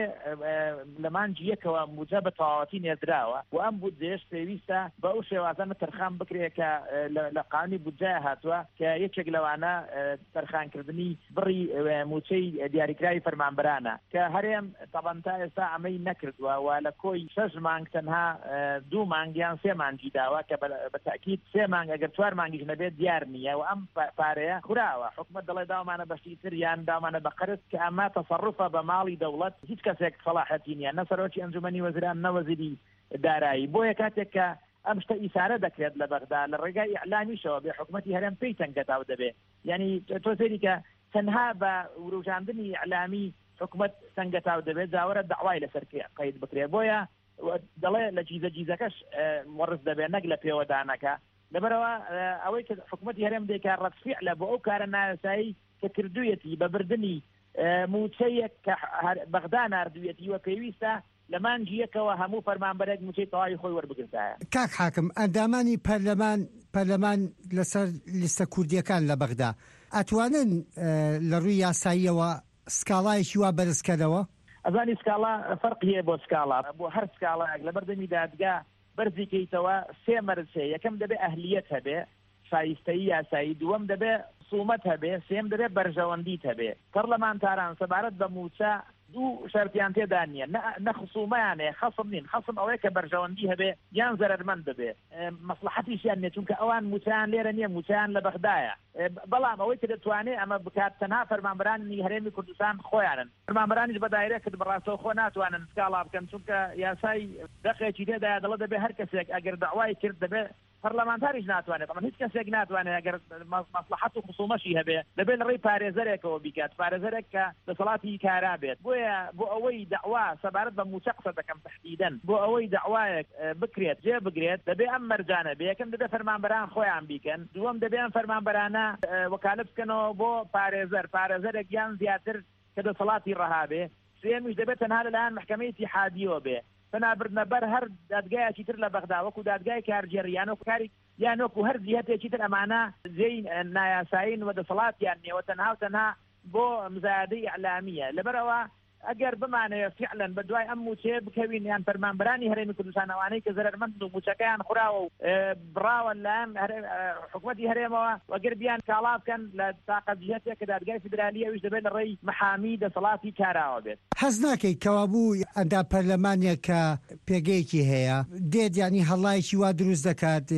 Speaker 3: لە مانجی یەکەوە موجە بە تەواوەتی نێردراوە و ئەم بودجێش پێویستە بە ئەو شێوازانە تەرخان بکرێ کە لە قانونی بودجە هاتووە کە یەکێک لەوانە تەرخانکردنی بڕی موچەی دیاریکراوی فەرمانبەرانە کە هەرێم طبعا تا ئێستا ئەمەی نەکردووە و لە کۆی 6 مانگ تەنها 2 مانگیان 3 مانگی داوە کە بە تاکید 3 مانگ ئەگەر 4 مانگیش نەبێت دیار نییە و ئەم پارەیە خوراوە. حکوومەت دەڵێ داوامانە بەشی تر یان داوامانە بە قەرز کە ئەمە تەسەڕوفە بە ماڵی دەوڵەت هیچ کەسێک سەلاحەتی نییە نە سەرۆکی ئەنجومەنی وەزیران نە وەزیری دارایی. بۆیە کاتێک کە ئەم شتە ئیسارە دەکرێت لە بەغدا لە ڕێگای ئیعلامیشەوە بێ حکوومەتی هەرێم پێی تەنگەتاو دەبێ. یعنی تۆ سەیری کە تەنها بە وروژاندنی ئیعلامی حکوومەت تەنگەتاو دەبێت جاوەرە دەعوای لەسەر قەید بکرێ. بۆیە دەڵێ لە جیزەکەش وەرز دەبێت نەک لە پێوەدانەکە. لەبەرەوە ئەوەی کە حکوومەتی هەرێم دێکا ڕەتفیعل بۆ ئەو کارە نایاسایی کە کردوویەتی بە بردننی موچەیەک کە بەغدا ناردوویەتی وە پێویستە لە مانجی یەکەوە هەموو فەرمانبەرێک موچەی تەواوی خۆی وەربگرتایە.
Speaker 13: کاک حاکم ئەندامانی پەرلەمان لەسەر لیستە کوردیەکان لە بەغدا ئەتوانن لە ڕووی یاساییەوە سکاڵایەکی وا بەرزکەرەوە؟
Speaker 3: ئەزانی سکاڵا فەرقی هەیە بۆ سکاڵا بۆ هەر سکاڵایەک لە بەردەمی دادگا بەرزی کەیتەوە 3 مەرج هەیە. یەکەم دەبێ ئەهلیەت هەبێ شایستەیی یاسایی، دووەم دەبێ خصومەت هەبێ، سێم دەبێ بەرژەوەندیت هەبێ. پەرلەمانتاران سەبارەت بە موچە دوو شەرتیان تێدا نیە نە خصومەیانەیە خەسم نین. خەسم ئەوەیە کە بەرژەوەندی هەبێ یان زەرەرمەند ببێ مەسلحەتیشیان نیە چونکە ئەوان موچیان لێرە نییە موچیان لە بەغدایە. بەڵام ئەوەی کە دەتوانێت ئەمە بکات تەنها فەرمانبەرانی هەرێمی کوردستان خۆیانن. فەرمانبەرانیش بە دایرە کرد بەڕاستەوە خۆ ناتوانن سکاڵا بکەن چونکە یاسای دەقێکی تێدایە دەڵێ دەبێ هەر کەسێک ئەگەر دەعوای کرد دەبێ پەرلەمانتاریش ناتوانێت. ئەمە هیچ کەسێک ناتوانێت ئەگەر مەسلحەت و خصومەشی هەبێ دەبێت لە ڕێی پارێزەرێکەوە بیکات، پارێزەرێک کە دەسەڵاتی کارا بێت. بۆیە بۆ ئەوەی دەعوا سەبارەت بە موچە قسە دەکەم تەحدیدەن بۆ ئەوەی دەعوایەک بکرێت جێ بگرێت دەبێ ئەم مەرجانە بێ. یەکەم دەبێ فەرمانبەران خۆیان بیکەن، دووەم دەبێ ئەم فەرمانبەرانە وەکالەت بکەنەوە بۆ پارێزەرێک یان زیاتر کە دەسەڵاتی ڕەهابێ، سێمیش دەبێت تەنها لەلایەن محکەمەی اتحادیەوە بێ بەنابردنە بەر هەر دادگایەکی تر لە بەغدا وەکو دادگای کارگێڕی یان وەکو هەر جیهەتێکی تر ئەمانە جێی نایاساین و دەسەڵاتیان نیەوە تەنها بۆ مزایدەی ئیعلامیە. لەبەرەوە ئەگەر بمانەوە فعلا بە دوای ئەم موچەیە بکەوین یان فەرمانبەرانی هەرێمی کوردستان ئەوانەی کە زەرەرمەند و موچەکەیان خوراوە و بڕاوە لەلایەن حکوومەتی هەرێمەوە وەگەر بیان کاڵا بکەن لە تاقە جیهەتێک کە دادگای فیدرالی ئەویش دەبێت لە ڕێی محامی دەسەڵاتی کاراوە بێت.
Speaker 13: حەز ناکەی کەوابوو ئەندا پەرلەمانێک کە پێگەیەکی هەیە دێت ینی هەڵایەکی وا دروست دەکات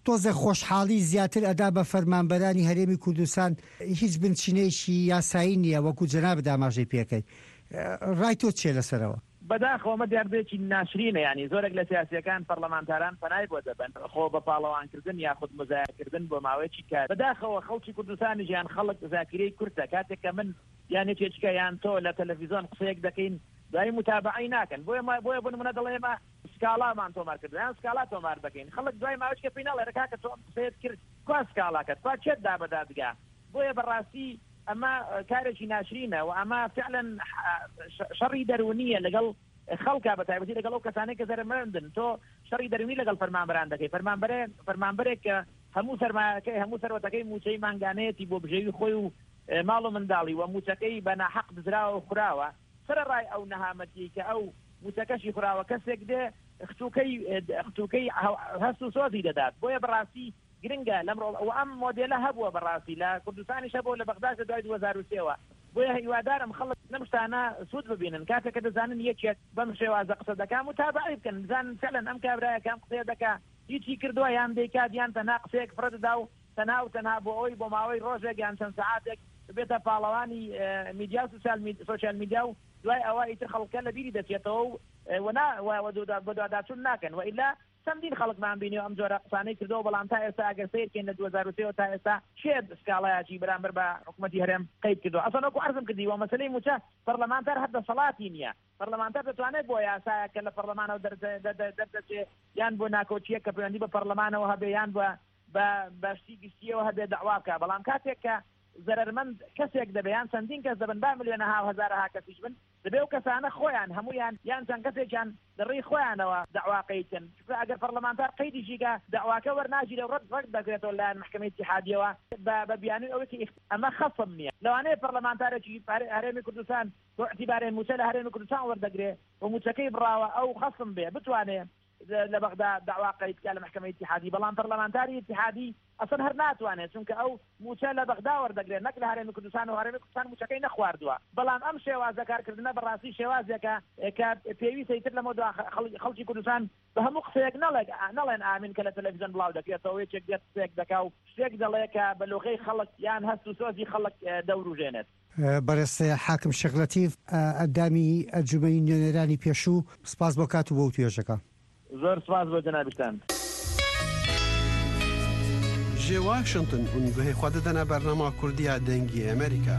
Speaker 13: تۆزە خۆشحاڵی زیاتر ئەدا بە فەرمانبەرانی هەرێمی کوردستان هیچ بنچینەیەکی یاسایی نییە وەکو جەناب داماژەی پێکەی ڕای تۆ چێ لەسەرەوە
Speaker 3: بەداخەوە دیاربێکی ناشرینە ینی زۆرێک لە سیاسیەکان پەرلەمانتاران پەنای بۆ دەبن خۆ بە پاڵەوانکردن یاخود مزایەکردن بۆ ماوەیەکی کار بەداخەوە خەڵکی کوردستانی ژیان خەڵک زاکرەی کورتە کاتێک کە من یانی تێچکە یان تۆ لە تەلەڤیزۆن قسەیەک دەکەین دوای متابعی ناکەن بۆیە بۆ نمونە دەڵێمە سکاڵامان تۆمار کردن یان سکاڵا تۆمار دەکەین خەڵک دوای ماوەیەکە پێی ناڵێ کاکە تۆ قسەیەت کرد کوا سکاڵاکەت کوا چێت دا بە دادگا بۆیە بەڕاستی ئەمە کارێکی ناشرینە و ئەمە فعلا شەڕی دەرونیە لەگەڵ خەڵکا بە تایبەتی لەگەڵ ئەو کەسانەی کە زەرمەندن تۆ شەڕی دەرونی لەگەڵ فەرمانبەران دەکەی فەرمانبەرێک کە هەموو سەرمایەکەی هەموو سەرۆتەکەی موچەی مانگانەیەتی بۆ بژێوی خۆی و ماڵ و منداڵی و موچەکەی بە ناحەق دزراوە و خوراوە سەرڕای ئەو نەهامەتی کە ئەو موچەکەشی خوراوە کەسێک دێ خچووکەی هەست و سۆزی دەدات بۆیە بەڕاستی گرنگە لەمڕۆ ئەم مۆدێلە هەبووە بەڕاستی لە کوردستانیش هەبووە لە بەغداد دوای 2003ەوە بۆیە هیوادارم خەڵک لەم شتانە سوود ببینن کاتێک کە دەزانن یەکێک بەم شێوازە قسە دەکات متابعی بکەن بزانن فعلا ئەم کابرایە کام قسەیە دەکات هیچی کردووە یان دەیکات یان تەنها قسەیەک فرەدەدا و تەنها بۆ ئەوی بۆ ماوەی ڕۆژێک یان چەند سەعاتێک بێتە پاڵەوانی میدیا و سوشیال میدیا و دوای ئەوە ئیتر خەڵکە لە بیری دەچێتەوە و بەدواداچون ناکەن وئیلا چەندین خەڵکمان بینیەوە ئەم جۆرە قسانەی کردەوە بەڵام تا ئێستا ئەگەر سیرکەین لە 2003 تا ئێستا چێت سکاڵایەکی بەرامبەر بە حکوومەتی هەرێم قەید کردووە ئەسڵ وەکو عەرزم کردیوە مەسەلەی موچە پەرلەمانتار هەر دەسەڵاتی نییە پەرلەمانتار دەتوانێت بۆ یاسایە کە لە پەرلەمانەوە دەردەچێت یان بۆ ناکۆچیە کە پەیوەندی بە پەرلەمانەوە هەبێ یان بە شتی گشتیەوە هەبێ دەعوا بکە بەڵام کاتێک کە زەرمەند کەسێک دەبیان چەندین کەس دەبن 10 ملیۆنە هەزارها کەسیش بن دەبێ و کەسانە خۆیان هەمویان یان چەند کەسێکیان دەڕێی خۆیانەوە دەعوا قەیدکەن ئەگەر پەرلەمانتار قەیدیشیکە دەعواکە وەرناگیرێ و ڕەت دەکرێتەوە لایەن محکەمەی اتحادیەوە بە بیانووی ئەوەی ئەمە خەفم نییە لەوانەیە پەرلەمانتارێکی هەرێمی کوردستان بۆ اعتیبارێن موچە لە هەرێمی کوردستان وەردەگرێ و موچەکەی بڕاوە ئەو خەفم بێ بتوانێت لە بەغداد دعوا قەیدکە لە محکەمەی اتحادی بەڵام پەرلەمانتاری اتحادی ئەسڵ هەر ناتوانێت چونکە ئەو موچە لە بەغدا وەردەگرێت نەک لە هەرێمی کوردستان و هەرێمی کوردستان موچەکەی نەخواردووە بەڵام ئەم شێوازە کارکردنە بەڕاستی شێوازێکە کە پێویستە ئیتر لەمە خەڵکی کوردستان بە هەموو قسەیەک نەڵێن ئامین کە لە تەلەڤیزۆن بڵاو دەکرێتەوە یەکێک دێت قسەیەک دەکا و شتێک دەڵێ کە بە لۆغەی خەڵک یان هەست و سۆزی خەڵک دەوروژێنێت
Speaker 13: بەڕێستە حاکم شێخ لەتیف ئەندامی ئەنجومەنی نوێنەرانی پێشوو سپاس بۆ کات و بۆ توێژەکە
Speaker 3: زۆر سپاس بۆ جەنابتان
Speaker 14: ji Washington û guhê xwe didine bernama Kurdiya dengî Amerîka.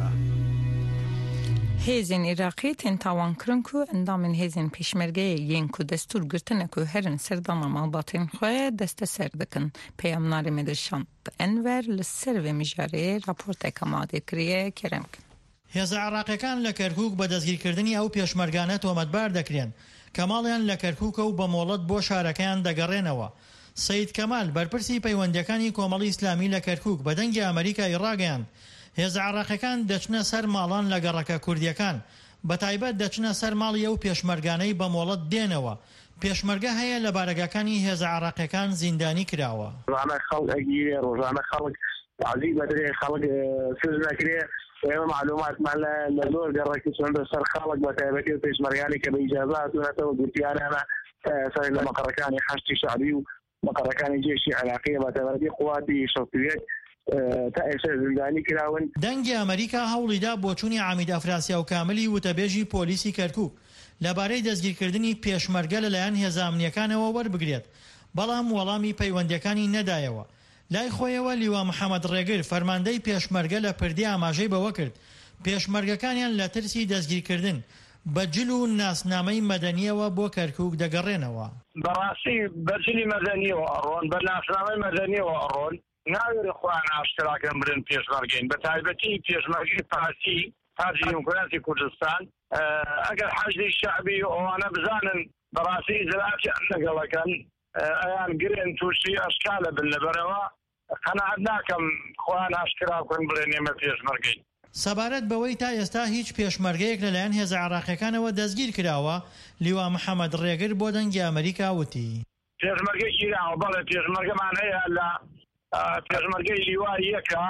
Speaker 1: Hêzên Iraqî tên tawan kirin ku endamên hêzên pêşmergeyê yên ku destûr girtine ku herin serdana malbatên xwe desteser dikin. Peyamnarê Medirşan Enver li ser vê mijarê raporteka madê kiriye kerem kin.
Speaker 15: هێزە عێراقیەکان لە کەرکووک بە دەستگیرکردنی ئەو پێشمەرگانە تۆمەتبار دەکرێن کە ماڵیان لە کەرکووکە و بە مۆڵەت بۆ شارەکەیان دەگەڕێنەوە. سەید کەمال بەرپرسی پەیوەندیەکانی کۆمەڵی ئیسلامی لە کەرکووک بە دەنگی ئەمریکای ڕاگەیاند هێزە عێراقیەکان دەچنە سەر ماڵان لە گەڕەکە کوردیەکان بە تایبەت دەچنە سەر ماڵی ئەو پێشمەرگانەی بە مۆڵەت دێنەوە. پێشمەرگە هەیە لە بارەگاکانی هێزە عێراقیەکان زیندانی کراوە.
Speaker 4: ڕۆژانە خەڵک ئەگیرێ ڕۆژانە خەڵک عەزیز بەدرێ خەڵک سز نەکرێ ئێمە معلوماتمان لە زۆر گەڕێکی چۆندە سەر خەڵک بە تایبەتی و پێشمەرگانی کە بە ئیجازە هاتوونەتەوە گوتیانانە سەر لە مەقەڕەکانی حەشتی شعبی و مەقەڕەکانی جێشی عێراقیە بە تایبەتی قوواتی شەوتویەک تا ئێستا زیندانی کراون.
Speaker 15: دەنگی ئەمریکا هەوڵیدا بۆ چوونی عامید ئەفراسیا و کاملی وتەبێژی پۆلیسی کەرکووک لەبارەی دەستگیرکردنی پێشمەرگە لەلایەن هێزە ئەمنیەکانەوە وەربگرێت بەڵام وەڵامی پەیوەندیەکانی نەدایەوە. لای خۆیەوە لیوا محەممەد ڕێگر فەرماندەی پێشمەرگە لە پردی ئاماژەی بەوە کرد پێشمەرگەکانیان لە ترسی دەستگیرکردن بەجل و ناسنامەی مەدەنیەوە بۆ کەرکووک دەگەڕێنەوە.
Speaker 18: بەڕاستی بەجلی مەدەنیەوە ئەڕۆن بە ناسنامەی مەدەنیەوە ئەڕۆن ناوێری خۆیان ئاشکراکەن برن پێشمەرگەین بە تایبەتی پێشمەرگی پارتی پارتی دیموکراتی کوردستان ئەگەر حەشدی شعبی ئەوانە بزانن بەڕاستی ئیزراعەتیان لەگەڵەکەن ئەیان گرێن تووشی ئەشکالە بن لەبەرەوە قەناعەت ناکەم خۆیان ئاشکرا بکەن بڵێن ئێمە پێشمەرگەین.
Speaker 15: سەبارەت بەوەی تا ئێستا هیچ پێشمەرگەیەک لەلایەن هێزە عێراقیەکانەوە دەستگیر کراوە لیوا محەممەد ڕێگر بۆ دەنگی ئەمریکا وتی
Speaker 18: پێشمەرگەی گیراوە بەڵێ پێشمەرگەمان هەیە لە پێشمەرگەی لیوای یەکە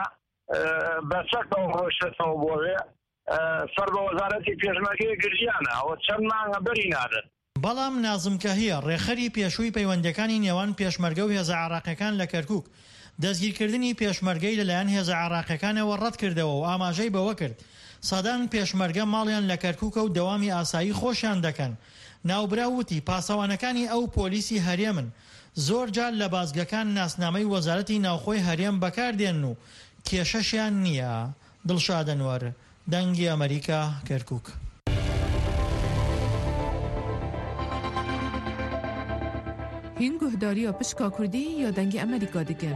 Speaker 18: بەسەرەوە ڕۆشتەوە بۆوێ سەر بە وەزارەتی پێشمەرگەی گرجیانە ئەوە چەند مانگە بەری نادەن
Speaker 15: بەڵام نازمکە ڕێخەری پێشووی پەیوەندەکانی نێوان پێشمەرگە و هێزە عراقیەکان لە کەرکووک دەستگیرکردنی پێشمەرگەی لەلایەن هێزە عراقیەکانەوە ڕەت کردەوە و ئاماژەی بەوە کرد سەدان پێشمەرگە ماڵیان لە کەرکووکە و دەوامی ئاسایی خۆشیان دەکەن. ناوبرا وتی پاسەوانەکانی ئەو پۆلیسی هەرێمن زۆر جار لە بازگەکان ناسنامەی وەزارەتی ناوخۆی هەرێم بەکاردێن و کێشەشیان نییە. دڵشاد ئەنوەر، دەنگی ئەمریکا، کەرکووک.
Speaker 2: هین گهداری پشکا کوردی یا دەنگی ئەمریکا دەکەن.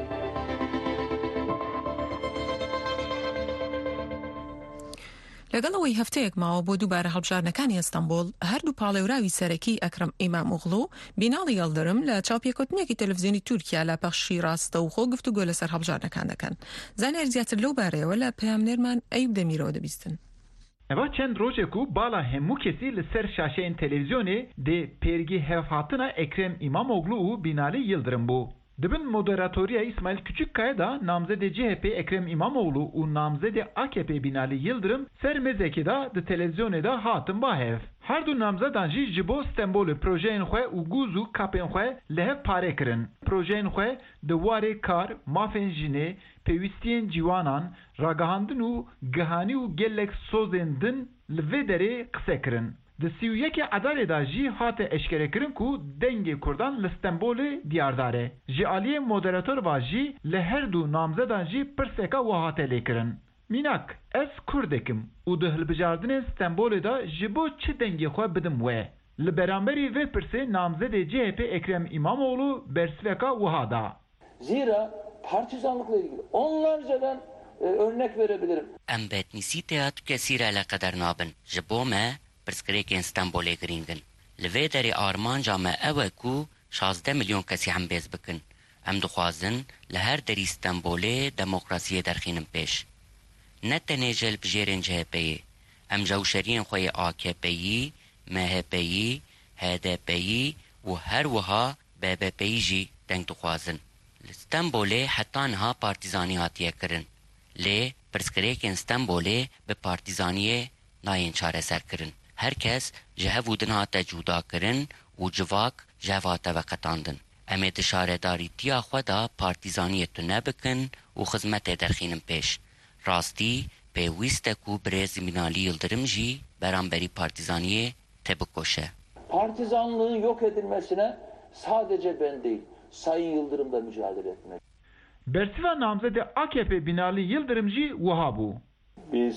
Speaker 2: لەگەڵەوەی هەفتەیەک ماوە بۆ دووبارە هەڵبژارنەکانی ئەستەمبۆڵ هەردوو پاڵێوراوی سەرەکی ئەکرەم ئیمامۆغڵو بیناڵی هەڵدرم لە چاوپێکوتنێکی تەلەڤیزیۆنی تورکیا لە پەخشی ڕاستە و خۆ گفتوگۆ لەسەر هەڵبژارنەکان دەکەن. زانیار زیاتر لەو بارەیەوە لە پەیامنێرمان ئەیوب دەمیرەوە دەبیستن.
Speaker 21: Eva çend rojek û bala hemû kesî li ser şaşeyên televizyonê dê pêrgî hevhatina Ekrem İmamoğlu û Binali Yıldırım bû. Dibin moderatoriya İsmail Küçükkaya da namzedê CHP Ekrem İmamoğlu û namzedê AKP Binali Yıldırım ser mezekê da di televizyonê da hatin bahev. Her du namzedan jî ji bo Stenbolê projeyên xwe û gûz û kapên xwe li hev parê kirin. Projeyên xwe di warê kar, mafên jinê, pêwîstiyên cîwanan, ragihandin û gihanî û gelek sozên din li vê derê qise kirin. Di 31 Edarê da jî hate eşkerekirin ku dengê Kurdan li Stenbolê diyardar e. Ji aliyê moderator va jî li her du namzedan jî pirseka wa hate lêkirin. Mînak, ez Kurdekim û di hilbijardinên Stenbolê da ji bo çi dengê xwe bidim we. Li beramberî vê pirsê namzedê CHP Ekrem İmamoğlu bersiveka wiha da.
Speaker 22: Zira partizanlıkla ilgili onlarcadan örnek verebilirim.
Speaker 23: Em betnîsî teya tukesîr ele qeder nabin. Ji bo me pirsgirêkên Stenbolê girîngin. Li vê derê armanca me ew e ku 16 milyon kesî hembêz bikin. Em dixwazin li her derî Stenbolê demokrasiyê derxînin pêş. Ne tenê ji hilbijêrên CHP'yê. Em jewşeriyên xwe yê AKP'yî, MHP'yî, HDP'yî û her wiha BBP'yî jî deng dixwazin. Li Stenbolê heta niha partîzanî hatiye kirin. Lê pirsgirêkên Stenbolê bi partîzaniyê nayên çareser kirin. Herkes ji hev û din hate cuda kirin û civak ji hev hate veqetandin. Em ê di şaredarîtiya xwe da partîzaniyê tu nebikin û xizmetê derxînin pêş. Rastî pêwîst e ku Birêz Binali Yıldırım jî beramberî partîzaniyê te bikoşe.
Speaker 22: Partizanlığın yok edilmesine sadece ben değil, Sayın Yıldırım da mücadele etmek.
Speaker 21: Bersiva namzede AKP Binali Yıldırım jî wiha bû.
Speaker 24: Biz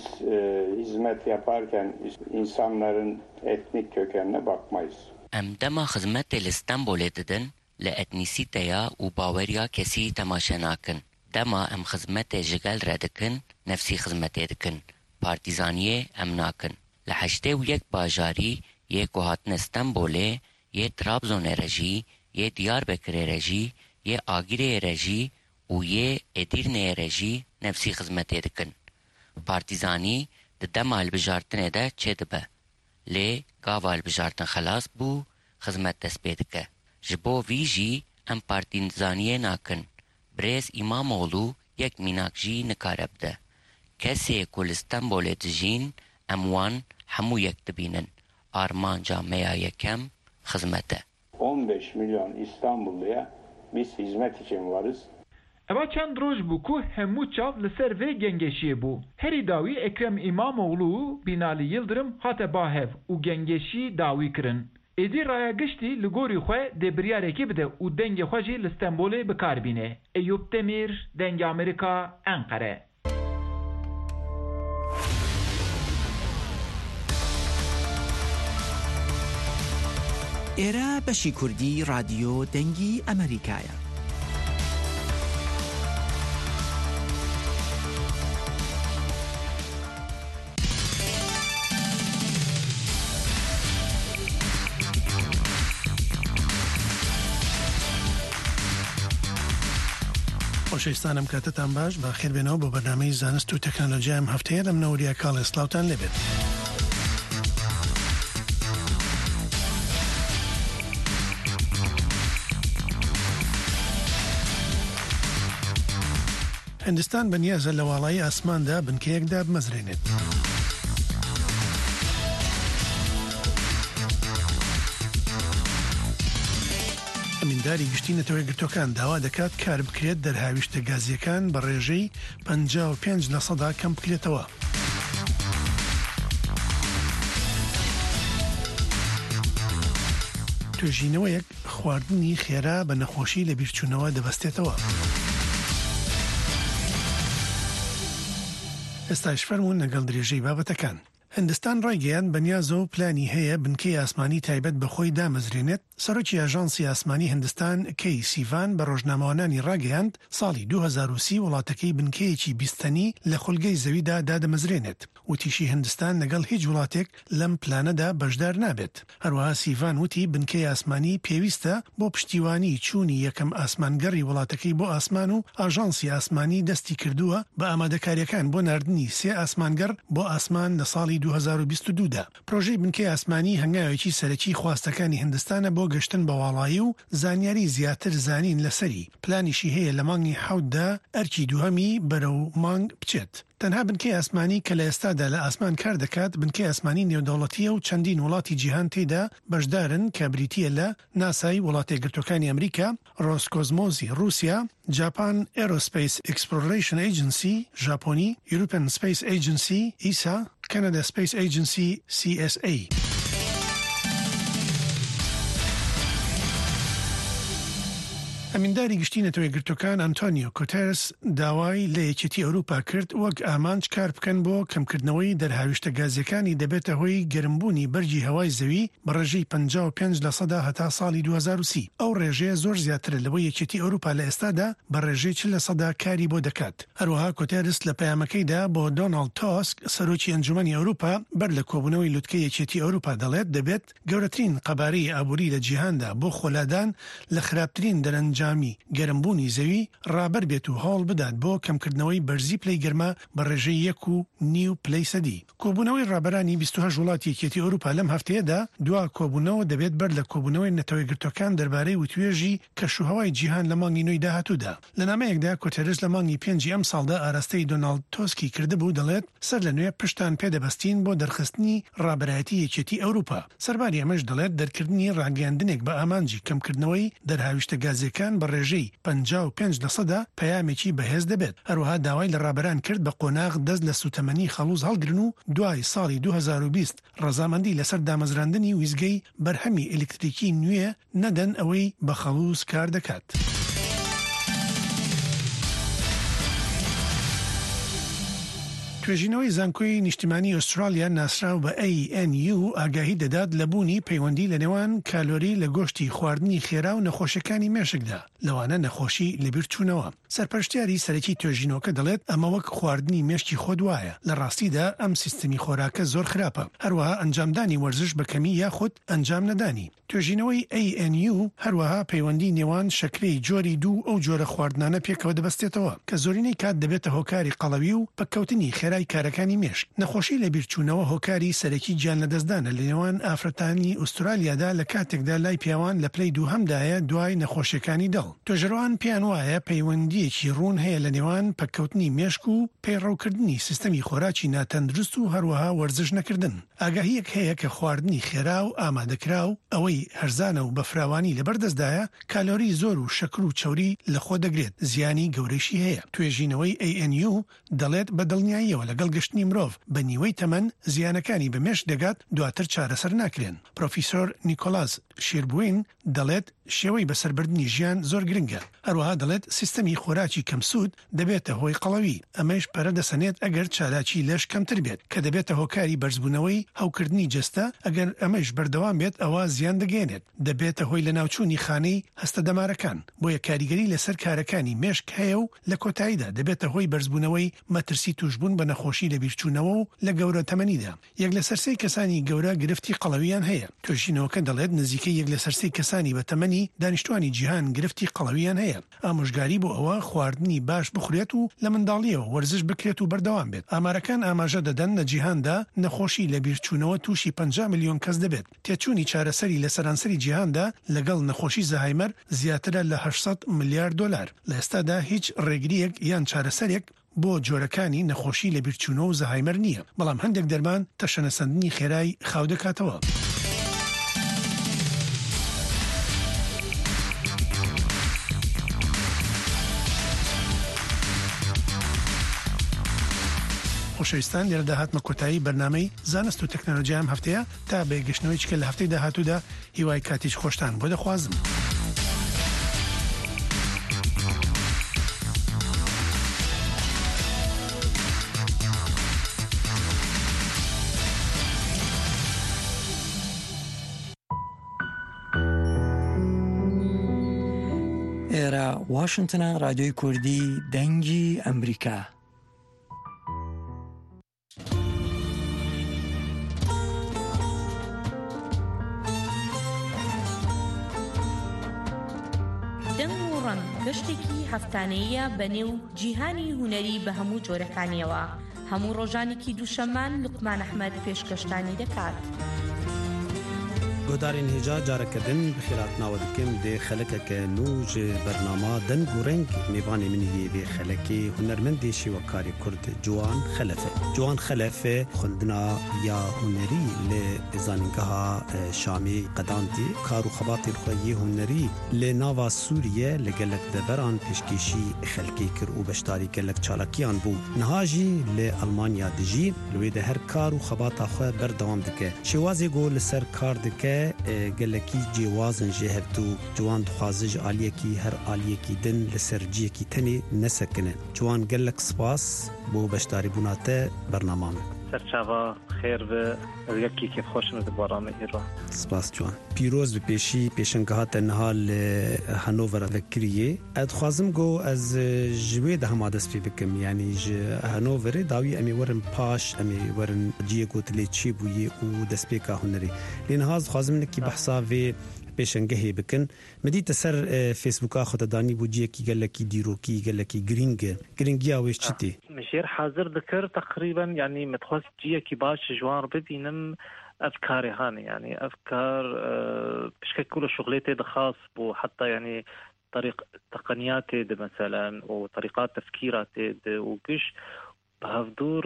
Speaker 24: hizmet yaparken insanların etnik kökenine bakmayız.
Speaker 23: Em dema xizmetê li Stenbolê didin li etnîsîteya û baweriya kesî temaşe nakin. Dema em xizmetê ji gel re dikin, nefsî xizmetê dikin. Partîzaniyê em nakin. Li heştê û yek bajarî yê ku hatine Stenbolê, yê Trabzonê re jî, yê Diyarbekirê re jî, yê Agirê re jî û yê Edirneê re jî nefsî xizmetê dikin. Partîzanî di dema hilbijartinê de çê dibe. Lê gava hilbijartin xelas bû, xizmet dest pê dike. Ji bo vî jî em partîzaniyê nakin. Birêz İmamoğlu yek mînak jî nikare bide. Kesê ku li Stenbolê dijîn, em wan hemû yek dibînin. Armanca me ya yekem xizmet e.
Speaker 24: 15 milyon İstanbulluya biz hizmet için varız.
Speaker 21: Eva çend roj bû ku hemû çav li ser vê gengeşiyê bû. Herî dawî Ekrem İmamoğlu û Binali Yıldırım hate bahev û gengeşî dawî kirin. Êdî raya giştî li gorî xwe dê biryarekê bide û dengê xwe jî li Stenbolê bikarbîne. Eyüp Demir, Dengê Amerîka, Enqere.
Speaker 25: ئێرە بەشی کوردی رادیۆ دەنگی ئەمریکایە.
Speaker 26: خۆشەویستانم کاتتان باش بە خێربێنەوە بۆ بەرنامەی زانست و تەکنۆلۆژیا ئەم هەفتەیە لەم نەوریە کاڵێ سلااوتان لێبێت. هندستان بەنیازە لە واڵایی ئاسماندا بنکەیەکدا بمەزرێنێت. ئەمینداری گشتی نەتەوەی گرتوەکان داوا دەکات کار بکرێت دەرهاویشتە گازیەکان بە ڕێژەی 55% کەم بکرێتەوە. توێژینەوەیەک خواردنی خێرا بە نەخۆشی لە بیرچوونەوە دەبەستێتەوە. ئێستاش فەرمونون لەگەڵ درێژەی بابەتەکان. هندستان ڕایگەیان بەنیازە و پلانی هەیە بنکەی ئاسمانی تایبەت بەخۆی دامەزرێنێت. سەرۆکی ئاژانسی ئاسمانی هندستان کەی سیڤان بە ڕۆژنامەوانانی ڕاگەیاند ساڵی 2030 وڵاتەکەی بنکەیەکی بیستەنی لە خولگەی زەویدا دادەمەزرێنێت. وتیشی هندستان لەگەڵ هیچ وڵاتێک لەم پلانەدا بەشدار نابێت. هەروەها سیڤان وتی بنکەی ئاسمانی پێویستە بۆ پشتیوانی چوونی یەکەم ئاسمانگەڕی وڵاتەکەی بۆ ئاسمان و ئاژانسی ئاسمانی دەستی کردووە بە ئامادەکاریەکان بۆ ناردنی 3 ئاسمانگەڕ بۆ ئاسمان لە ساڵی 2022دا. پرۆژەی بنکەی ئاسمانی هەنگاوێکی سەرەکی خواستەکانی هندستانە بۆ گەشتن بە واڵایی و زانیاری زیاتر زانین لەسەری. پلانیشی هەیە لە مانگی حەوتدا ئەرکی دووهەمی بەرەو مانگ بچێت. تەنها بنکەی ئاسمانی کە لە ئێستادا لە ئاسمان کار دەکات بنکەی ئاسمانی نێودەوڵەتیە و چەندین وڵاتی جیهان تێدا بەشدارن کە بریتیە لە ناسای وڵاتە یەکگرتوەکانی ئەمریکا، ڕۆسکۆزمۆزی رووسیا، جاپان ئێرۆسپەیس ئێکسپلۆڕیشن ئێجنسی ژاپۆنی، یوروپیان سپەیس ئێجنسی ئیسا، کەنەدا سپەیس ئێجنسی CSA. ئەمینداری گشتی نەتەوەی گرتوەکان ئەنتۆنیۆ گوتێرس داوای لە یەکێتی ئەوروپا کرد وەک ئامانج کار بکەن بۆ کەمکردنەوەی دەرهاویشتە گازیەکانی دەبێتە هۆی گەرمبوونی بەرگی هەوای زەوی بە ڕێژەی 55% هەتا ساڵی 2030. ئەو ڕێژەیە زۆر زیاترە لەوەی یەکێتی ئەوروپا لە ئێستادا بە ڕێژەی 40% کاری بۆ دەکات. هەروەها گوتێرس لە پەیامەکەیدا بۆ دۆناڵد تۆسک سەرۆکی ئەنجومەنی ئەوروپا بەر لە کۆبوونەوەی لوتکەی یەکێتی ئەوروپا دەڵێت دەبێت گەورەترین قەبارەی ئابووری لە جیهاندا بۆ خۆلادان لە خراپترین دەرەنجامی گەرمبوونی زەوی ڕابەر بێت و هەوڵ بدات بۆ کەمکردنەوەی بەرزی پلەی گەرمە بە ڕێژەی 1.5 پلەی سەدی. کۆبوونەوەی ڕابەرانی 28 وڵاتی یەکێتی ئەوروپا لەم هەفتەیەدا دوا کۆبوونەوە دەبێت بەر لە کۆبوونەوەی نەتەوەی گرتوەکان دەربارەی وتوێژی کەشوهەوای جیهان لە مانگی نوێی داهاتوودا. لە نامەیەکدا گوتێرس لە مانگی 5 ئەم ساڵدا ئاراستەی دۆناڵد تۆسکی کردبوو دەڵێت سەر لە نوێ پشتان پێدەبەستین بۆ دەرخستنی ڕابەرایەتی یەکێتی ئەوروپا. سەرباری ئەمەش دەڵێت دەرکردنی ڕاگەیاندنێک بە ئامانجی کەمکردنەوەی دەرهاویشتە گازیەکان بە ڕێژەی 55% پەیامێکی بەهێز دەبێت. هەروەها داوای لە ڕابەران کرد بە قۆناغ دەست لە سوتەمەنی خەڵوز هەڵگرن و دوای ساڵی 2020 ڕەزامەندی لەسەر دامەزراندنی ویزگەی بەرهەمی ئەلکتریکی نوێ نەدەن ئەوەی بە خەڵوز کار دەکات. توێژینەوەی زانکۆی نیشتیمانی ئوسترالیا ناسراو بە ANU ئاگاهی دەدات لە بوونی پەیوەندی لە نێوان کالۆری لە گۆشتی خواردنی خێرا و نەخۆشیەکانی مێشکدا لەوانە نەخۆشی لەبیر چوونەوە. سەرپەرشتیاری سەرەکی توێژینەوەکە دەڵێت ئەمە وەک خواردنی مێشکی خۆت وایە. لە ڕاستیدا ئەم سیستەمی خۆراکە زۆر خراپە. هەروەها ئەنجامدانی وەرزش بەکەمی یاخود ئەنجام نەدانی. توێژینەوەی ANU هەروەها پەیوەندی نێوان شەکرەی جۆری دوو ئەو جۆرە خواردنانە پێکەوە دەبەستێتەوە کە زۆرینەی کات دەبێتە هۆکاری قەڵەوی و پەککەوتنی خێرای کارەکانی مێشک. نەخۆشی لە بیرچوونەوە هۆکاری سەرەکی گیان لەدەستدانە لە نێوان ئافرەتانی ئوسترالیادا لە کاتێکدا لای پیاوان لە پلەی دووهەمدایە دوای نەخۆشیەکانی دڵ. توێژەرەوان پیان وایە پەیوەندیەکی ڕوون هەیە لە نێوان پەککەوتنی مێشک و پەیڕەوکردنی سیستەمی خۆراکی ناتەندروست و هەروەها وەرزش نەکردن. ئاگاهیەک هەیە کە خواردنی خێرا و ئامادەکرا و ئەوەی هەرزانە و بەفراوانی لەبەردەستدایە کالۆری زۆر و شەکر و چەوری لە خۆ دەگرێت. زیانی گەورەشی هەیە. توێژینەوەی ANU دەڵێت بە دڵنیاییەوە لەگەڵ گەشتنی مرۆڤ بە نیوەی تەمەن زیانەکانی بەمێش دەگات دواتر چارەسەر ناکرێن. پرۆفیسۆر نیکۆلاس شیربوین دەڵێت شێوەی بەسەربردنی ژیان زۆر گرنگە. هەروەها دەڵێت سیستەمی خۆراکی کەمسوود دەبێتە هۆی قەڵەوی. ئەمەش پەرە دەسەنێت ئەگەر چالاکی لەش کەمتر بێت کە دەبێتە هۆکاری بەرزبوونەوەی هەوکردنی جەستە. ئەگەر ئەمەش بەردەوام بێت ئەوە زیان دەگەێنێت. دەبێتە هۆی لە ناوچوونی خانەی هەستە دەمارەکان. بۆیە کاریگەری لەسەر کارەکانی مێشک هەیە و لە کۆتاییدا دەبێتە هۆی بەرزبوونەوەی مەترسی توشبوون بە نەخۆشی لە بیرچوونەوە و لە گەورە تەمەنیدا. یەک لە سەرسەی کەسانی گەورە گرفتی قەڵەویان هەیە. توێژینەوەکە دەڵێت نزیکەی یەک لە سەرسەی کەسانی بە تەمەنی دانیشتوانی جیهان گرفتی قەڵەویان هەیە. ئامۆژگاری بۆ ئەوە خواردنی باش بخورێت و لە منداڵیەوە وەرزش بکرێت و بەردەوام بێت. ئامارەکان ئاماژە دەدەن لە جیهاندا نەخۆشی لە بیرچوونەوە تووشی 50 میلیۆن کەس دەبێت. تێچوونی چارەسەری لە سەرانسەری جیهاندا لەگەڵ نەخۆشی زەهایمەر زیاترە لە 800 ملیارد دلار. لە ئێستادا هیچ ڕێگریەک یان چارەسەرێک بۆ جۆرەکانی نەخۆشی لە بیرچوونەوە و زەهایمەر نییە. بەڵام هەندێک دەرمان تەشەنەسەندنی خێرای خاو دەکاتەوە. خۆشەویستان لێرە داهاتمە کۆتایی بەرنامەی زانست و تەکنۆلۆژیام هەفتەیە تا بێگەشتنەوەی چکە لە هەفتەی داهاتوودا هیوای کاتیش خۆشتان بۆ دەخوازم.
Speaker 25: ئێرە واشنگتنە رادیۆی کوردی دەنگی ئەمریکا.
Speaker 5: دەنگ و ڕەنگ گەشتێکی هەفتانەیە بەنێو جیهانی هونەری بە هەموو جۆرەکانیەوە. هەموو ڕۆژانێکی دووشەممان لوقمان ئەحمەد پێشکەشتانی دەکات.
Speaker 6: گۆدارین هێجا جارەکردن بخیرات ناوە دکم دێ خەلەکەکە نوژ بەرنامە دەنگ و ڕنگ میوانی منیە بێ خەلەکی هونەرمەندێشی وەکاری کورد جوان خەلەفە. جوان خەلەفە خوندنا یا هونەری لێ زانینگەها شامی قەداندی کار و خەباتی خوێیی هونەری لێ ناوا سووریە لەگەلک دەبەران پێشکێشی خەلکی کرد و بەشداری گەلک چالاکیان بوو. نەهاژی لێ ئەلمانیا دژی لێ دە هەر کار و خەباتا خوێ بەردەوام دکە. شێوازێ گۆ لەسەر کار دکە گەلکی جیوازن جێ هەفتوو جوان دخوازج ئالیەکی هەر ئالیەکی دن لەسەر جیەکی تەنێ نەسەکنە. جوان گەلک سپاس بۆ بەشداری بووناتە بەرنامامە.
Speaker 7: سەرچاوە خێر بە یەکی کێ خۆشم دەبارامە ئێرە.
Speaker 6: سپاس جوان. پیرۆز بە پێشی پێشنگەهاتە نەها لە هەنۆڤەرە دەکریە. ئەدخوازم گۆ ئەز ژوێ دە هەما دەست پێ بکەم یعنی هەنۆڤەرێ داوی ئەمێ وەرن پاش ئەمێ وەرن جیە گوت لێ چی بوویە و دەستپێکا هونەری. لێنەها دخوازم نەکی بەحسا vê پێشنگەهێ بکن مدیتە سەر فێسبووکا خۆتەدانی بۆ جیەکی گەلەکی دیرۆکی گەلەکی گرینگە گرنگیا وێش چتی
Speaker 7: مژێر حاضر دەکرد تقریبا يعني متخواست جیەکی باش جوان ببینم أفكاري هاني يعني أفكار بشكل كل شغلتي خاص بو حتى يعني طريق تقنياتي مثلا وطريقات تفكيراتي وكش بهفدور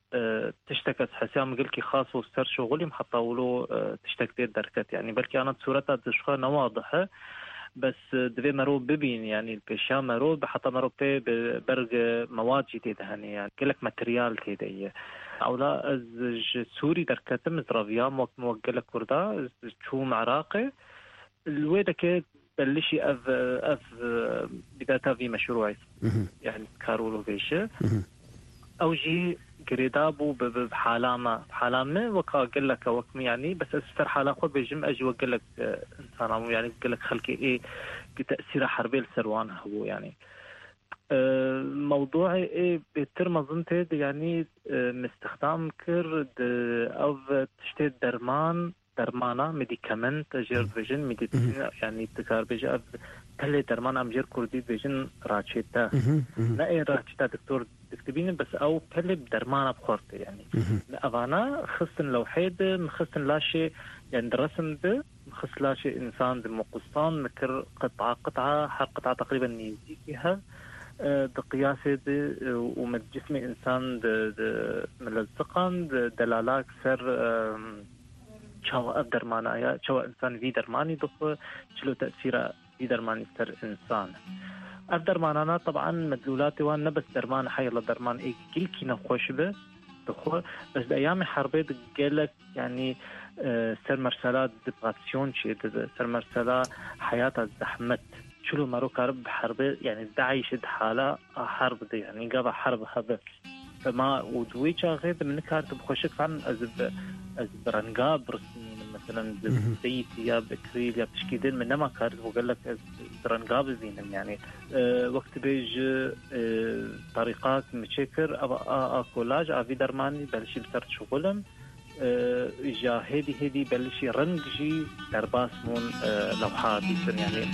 Speaker 7: تشتكت حسام قلكي خاص وستر شغلي محطولو تشتكت دركت يعني بلكي أنا صورتها تشخانة واضحة بس دفي مرو ببين يعني البيشا مرو بحطة مرو برق مواد جديدة هني يعني كلك ماتريال كده أو لا أز سوري دركت مزرافيا موكلك كردا شو معراقي الويدا كده بلشي أف بداية في مشروعي يعني كارولو بيشة أو جي قريدابو بحالامة وكا قل لك وكم يعني بس أستر حالا خود بيجم أجي وقل لك إنسان يعني قل لك خلقي إيه بتأثير حربي السروان هو يعني موضوعي إيه بيتر مظنتي يعني مستخدام كرد أو تشتي درمانا ميديكامنت جير فيجن ميديتين يعني تكار بيجي تلي درمان أم جير كردي فيجن راتشيتا لا إيه راتشيتا دكتور تكتبيني بس أو تلي بدرمانا بخورتي يعني أفانا خصن لو حيد مخصن لا شيء يعني درسن ده مخص لا شيء إنسان بالمقصان مكر قطعة حر قطعة تقريبا نيزيكيها دقياسة ومتجسم إنسان ملزقان دلالات سر شو درمانا شو إنسان في درماني دخل شلو تأثيره في درماني سر إنسان الدرمانانا طبعا مدلولاتي وان نبس درمان حي الله درمان إيه كل كي نخوش به دخل بس بأيام حربي قالك يعني سر مرسلات ديبراسيون شيء سر مرسلة حياة الزحمة شلو مرو كارب حربي يعني دعي شد حالة حرب دي يعني قابع حرب هذا فما ودويشا غير من كارت بخشك عن أزبرنقاب رسمين مثلا زي ثياب إكريل يا بتشكيدين من ما كارت وقال لك أزبرنقاب زينم يعني وقت بيج طريقات متشكر أكولاج أفي درماني بلشي بسرت شغلهم جا هدي بلشي رنجي درباس مون لوحات يعني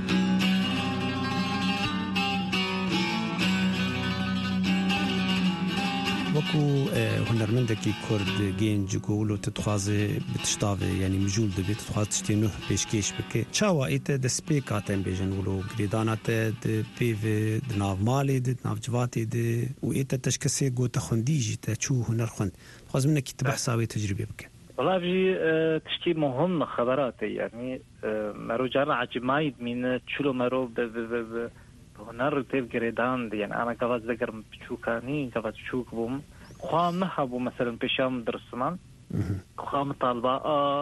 Speaker 6: وكو هنرمندكي كرد جينج قولو تتخازي بتشتافي يعني مجول دبي تتخاز تشتينوه بيشكيش بكي شاوا ايتا دسبيكاتن بيجن ولو قريدانات بيفي دناف مالي دناف جواتي دي وايتا تشكسي قو تخنديجي تشو هنرخند خاز منك تبحثاوي تجربة بكي
Speaker 7: والله بجي تشكي مهم خبراتي يعني مرو جانا عجمايد من تشلو مرو هنر تيب قريدان دي يعني أنا قفاز ذكر بشوكاني قفاز شوك بوم خام هبو مثلا بشام درسمان خام طالبة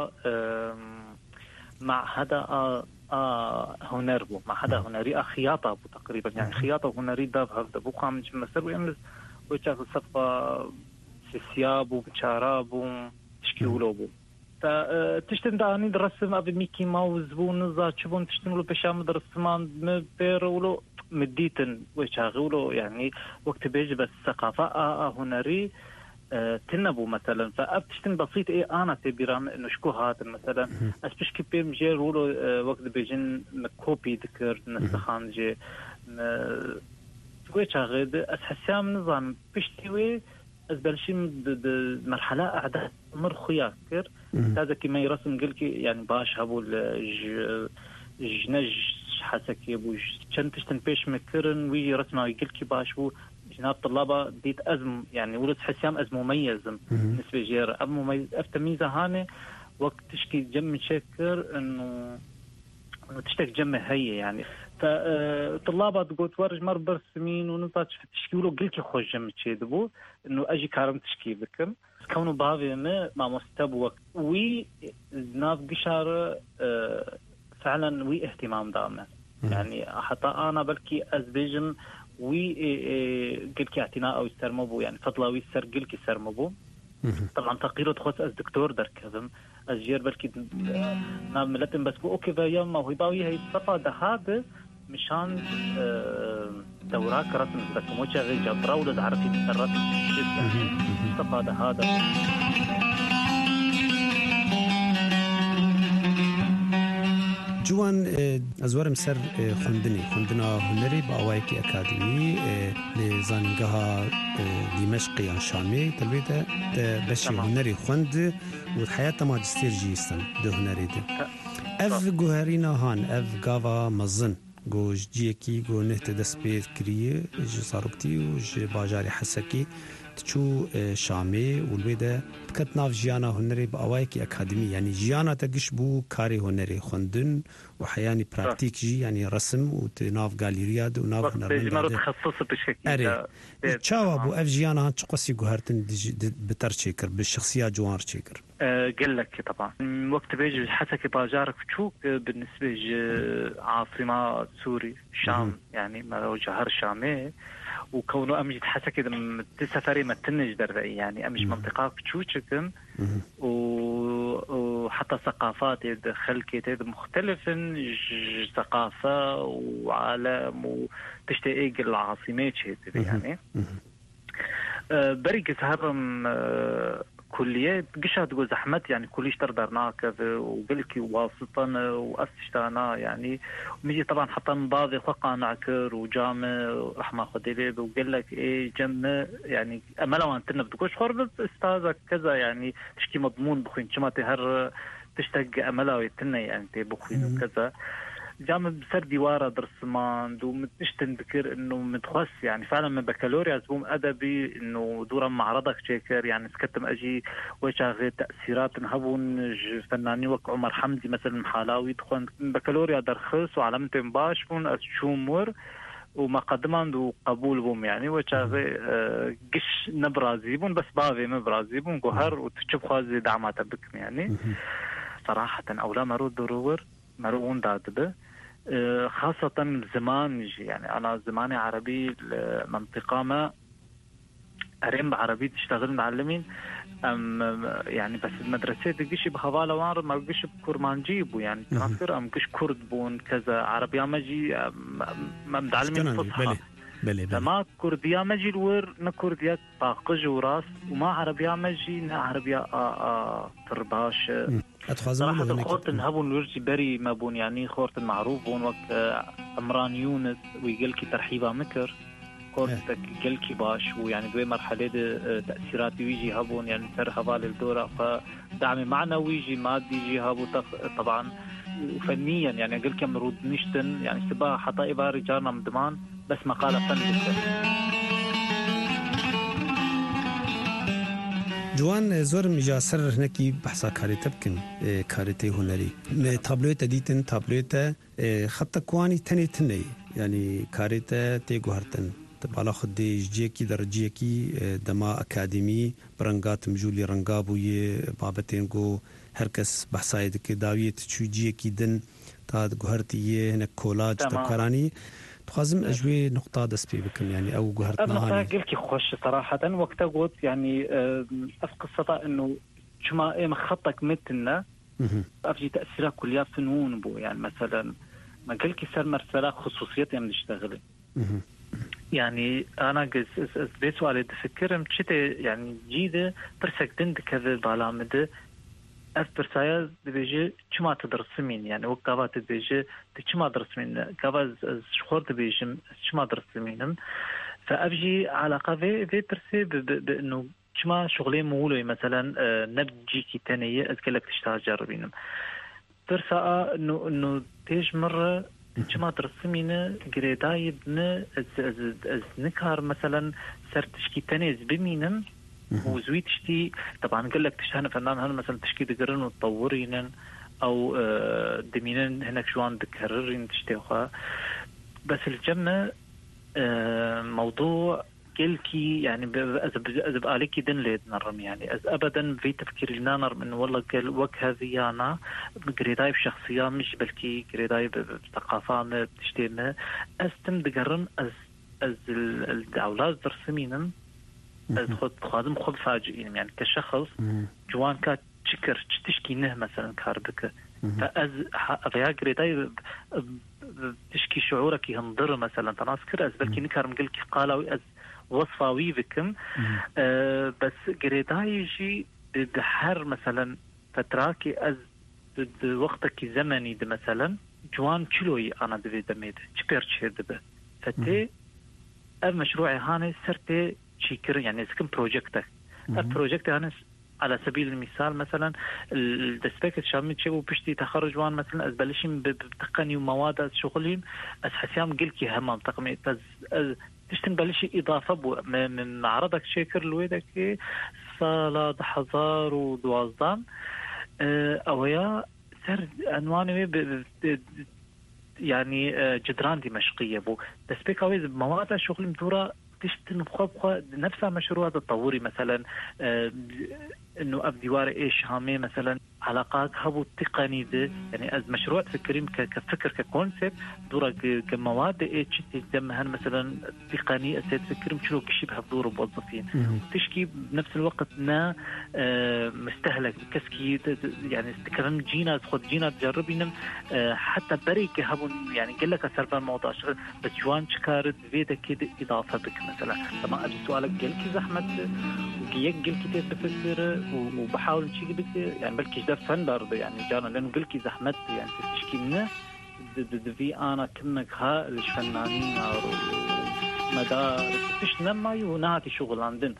Speaker 7: مع هذا هنر بو مع هذا هنري خياطة بو تقريبا يعني خياطة هنري داب هذا بو خام جمسر ويمز وجاك الصفقة سياب وشاراب وتشكيولو بو تشتن داني درسم أبي ميكي ماوس بو نزا تشوفون تشتنولو بشام درسمان مبيرولو مديتن وشاغولو يعني وقت بيجي بس ثقافة هنري تنبو مثلا فأبتشتن بسيط أنا تبيرام إنه شكو هذا مثلا أسبش كبير مجير ولو وقت بيجن مكوبي ذكر نسخان جي شكو شاغد أسحسام نظام بشتوي أزبلشي بمرحلة أعداد مرخيا كر هذا كما يرسم قلك يعني باش هبو جنج حسكي بو تشتن بيش مكرن ويجي رسمه يقلك باش بو جناب طلابة ديت أزم يعني ولد حسام أزم مميز بالنسبة جير أم مميز أفتميزة هاني وقت تشكي جم شكر إنه تشتك جم هي يعني فطلابة تقول تورج مر برسمين ونطاش تشكيله قلك خوش جم شيء دبو إنه أجي كارم تشكي بكم كونه بابي ما مستبوك وي ناف قشار فعلا وي اهتمام دائما يعني حتى أنا بلكي أزبيجن وي قلكي اعتناء أو يسترمبو يعني فضلاوي سر قلكي سرمبو طبعا تقيرو تخص از دكتور دركزم از جير بلكي نام ملتن بس بو اوكي فيا ما هو باوي هي صفا ده هذا مشان دوراك رسم بس مو شغل جبرا ولد عرفي تسرت يعني صفا ده هذا
Speaker 6: جوان ازورم سر خوندنا هنري باوايكي اكاديمي لزانجها دمشق يا شامي تلويته بشي هنري خوند وحياة ماجستير جيستن ده هنري ده اف جوهرينا هان اف غافا مزن گوش جیکی گو نه تدسپید کریه جسارکتی و جباجاری حسکی تشو شامي والبيدا كت ناف جيانا هنري بأوايكي أكاديمي يعني جيانا تقش بو كاري هنري خندن وحياني براتيك جي يعني رسم وتناف غاليرياد وناف هنرمن
Speaker 7: بعد تخصص بشكل
Speaker 6: أري تشاوا بو أف جيانا هان تقصي جوهرتن بتر شيكر بالشخصيات جوار شيكر
Speaker 7: قال لك طبعا وقت بيجي حسكي باجارك تشوك بالنسبة عاصمة سوري الشام يعني ما جهر شامي وكونه أمجد حسكي تسافري ما تنج دربعي يعني أمج منطقة كتشوشكن وحتى ثقافات خلقية مختلف ثقافة وعالم وتشتاق العاصمات يعني بريق سهرم كليات قشة تقول زحمت يعني كليش تردرناك وقلكي واسطنا وأسشتانا يعني وميجي طبعا حتى نباضي خلقا نعكر وجامع رحمة خديلي وقال لك إيه جمع يعني أملا وانتنا بتقولش خربت استاذك كذا يعني تشكي مضمون بخوين شما تهر تشتق أملا ويتنا يعني تبخوين وكذا جامع بسر ديوارة درسمان دو متشتن ذكر انه متخص يعني فعلا من بكالوريا زبوم ادبي انه دورا معرضك شاكر يعني سكتم اجي وشاغي تأثيرات نهبون فناني وك عمر حمدي مثلا محالاوي دخون بكالوريا درخص وعلمتين باش بون اشومور ومقدمان دو قبول بوم يعني وشاغي قش نبرازيبون بس بافي مبرازيبون قهر وتشوف خوازي دعمات بكم يعني صراحة اولا مرود درور مرون دادبه خاصة زمان يعني أنا زماني عربي منطقة ما أريم بعربي تشتغل معلمين يعني بس المدرسة تجيش بخوالة وار ما تجيش بكرمانجيبو يعني تناصر أم جيش كرد بون كذا عربية ما جي ما متعلمين فصحى لما كردية ما جي الور نكردية طاقج وراس وما عربية ما جي نا عربية ترباش صراحة الخورت نهبون نورجي بري ما بون يعني خورت معروف بون وقت عمران يونس ويقلكي ترحيبا مكر خورتك قلكي باش ويعني دوي مرحلة تأثيراتي ويجي هبون يعني سر هبال الدورة فدعم معنا ويجي مادي يجي هبو طبعا وفنيا يعني قلكي مرود نشتن يعني سبا حتى إبا رجالنا مدمان بس مقالة فن
Speaker 6: جوان زور مجاسر هناكي بحثا كاريتا بكن كاريتي هنري تابلويتا ديتن تابلويتا خطا كواني تني يعني كاريتا تيغو هرتن بالا خدي جيكي درجيكي دما أكاديمي برنقات مجولي رنقابوي بابتينغو هركس بحثايد كداوية شو جيكي دن تاد جوهرتي هنا كولاج تكراني تخازم أجوي نقطة دس بكم يعني أو جوهرتنا
Speaker 7: نقطة قلكي خوش صراحة وقت قلت يعني أفق السطا إنه شما إيه مخطك متنا أفجي تأثيرها كلها فنون بو يعني مثلا ما قلكي سر مرسلة خصوصيات يعني نشتغل يعني أنا بيت سؤالي تفكرم شتى يعني جيدة برسك دند كذا بالعمده أفبرسايا بيجي شما تدرسمين يعني وقابات بيجي شما درسمين قابات شخور بيجي شما درسمينم فأبجي علاقة في برسي بأنه شما شغلين مولوي مثلا نبجي كي تانية أذكرلك تشتغل جربينم برسا إنه تيج مرة شما درسمين قريداي بنا از نكار مثلا سرتشكي تانية بمينم وزويت تشتي طبعا قال لك تشهنا فنان هنا مثلا تشكي دقرن وتطورين او دمينن هناك شوان دكررين تشتيخها بس الجمع موضوع كلكي يعني أذب عليكي دن ليد نرم يعني أبدا في تفكير لنا نرم إنه والله قال وك هذه أنا قريداي بشخصية مش بلكي قريداي بثقافة بتشتينا أستم دقرن أز الأولاد درسمينن خادم خود فاجئين يعني كشخص جوان كات شكر تشكي نه مثلا كاربك فأز أفيا قريداي تشكي شعورك ينضر مثلا تناسكر أز بلكي نكار مقلكي قالوا أز وصفاوي بكم بس قريداي يجي بحر مثلا فتراكي أز وقتك زمني ده مثلا جوان كيلوي أنا دبي دميد شبير شير دبه فتي المشروع هاني سرتي شيكر يعني سكن بروجكتك البروجكت هاني على سبيل المثال مثلا الدسبيك الشامي تشيبو بشتي تخرج وان مثلا أزبلشين بتقني ومواد شغلين أسحسيام قلكي همام تقمي تشتن بلشي إضافة من معرضك شيكر لويدك صالة حزار ودوازدان أويا سر عنواني يعني جدران دمشقية بو دسبيك أويز مواد شغل مدورة تشتن بخوة نفسها مشروع تطوري مثلا انه ابديوار ايش هامي مثلا علاقات هبو تقني ده يعني از مشروع تفكرين كفكر ككونسيبت دورة كمواد ايش تجمعها مثلا تقني اسيد تفكرين شنو كشبه بدور موظفين تشكي بنفس الوقت نا مستهلك كسكي يعني استكرم جينا خد جينا تجربين حتى بريك هبو يعني قال لك اسرب الموضوع شغل بس جوان شكارت فيدا كده اضافه بك مثلا طبعا اجي سؤالك قال كي زحمه وكيك قال كي تفكر وبحاول نشيك بك يعني بلكي ده فندر يعني جانا لانه قلكي زحمت يعني تشكي لنا في انا كمك ها الفنانين مدارس تشنما يوناتي شغل عندنا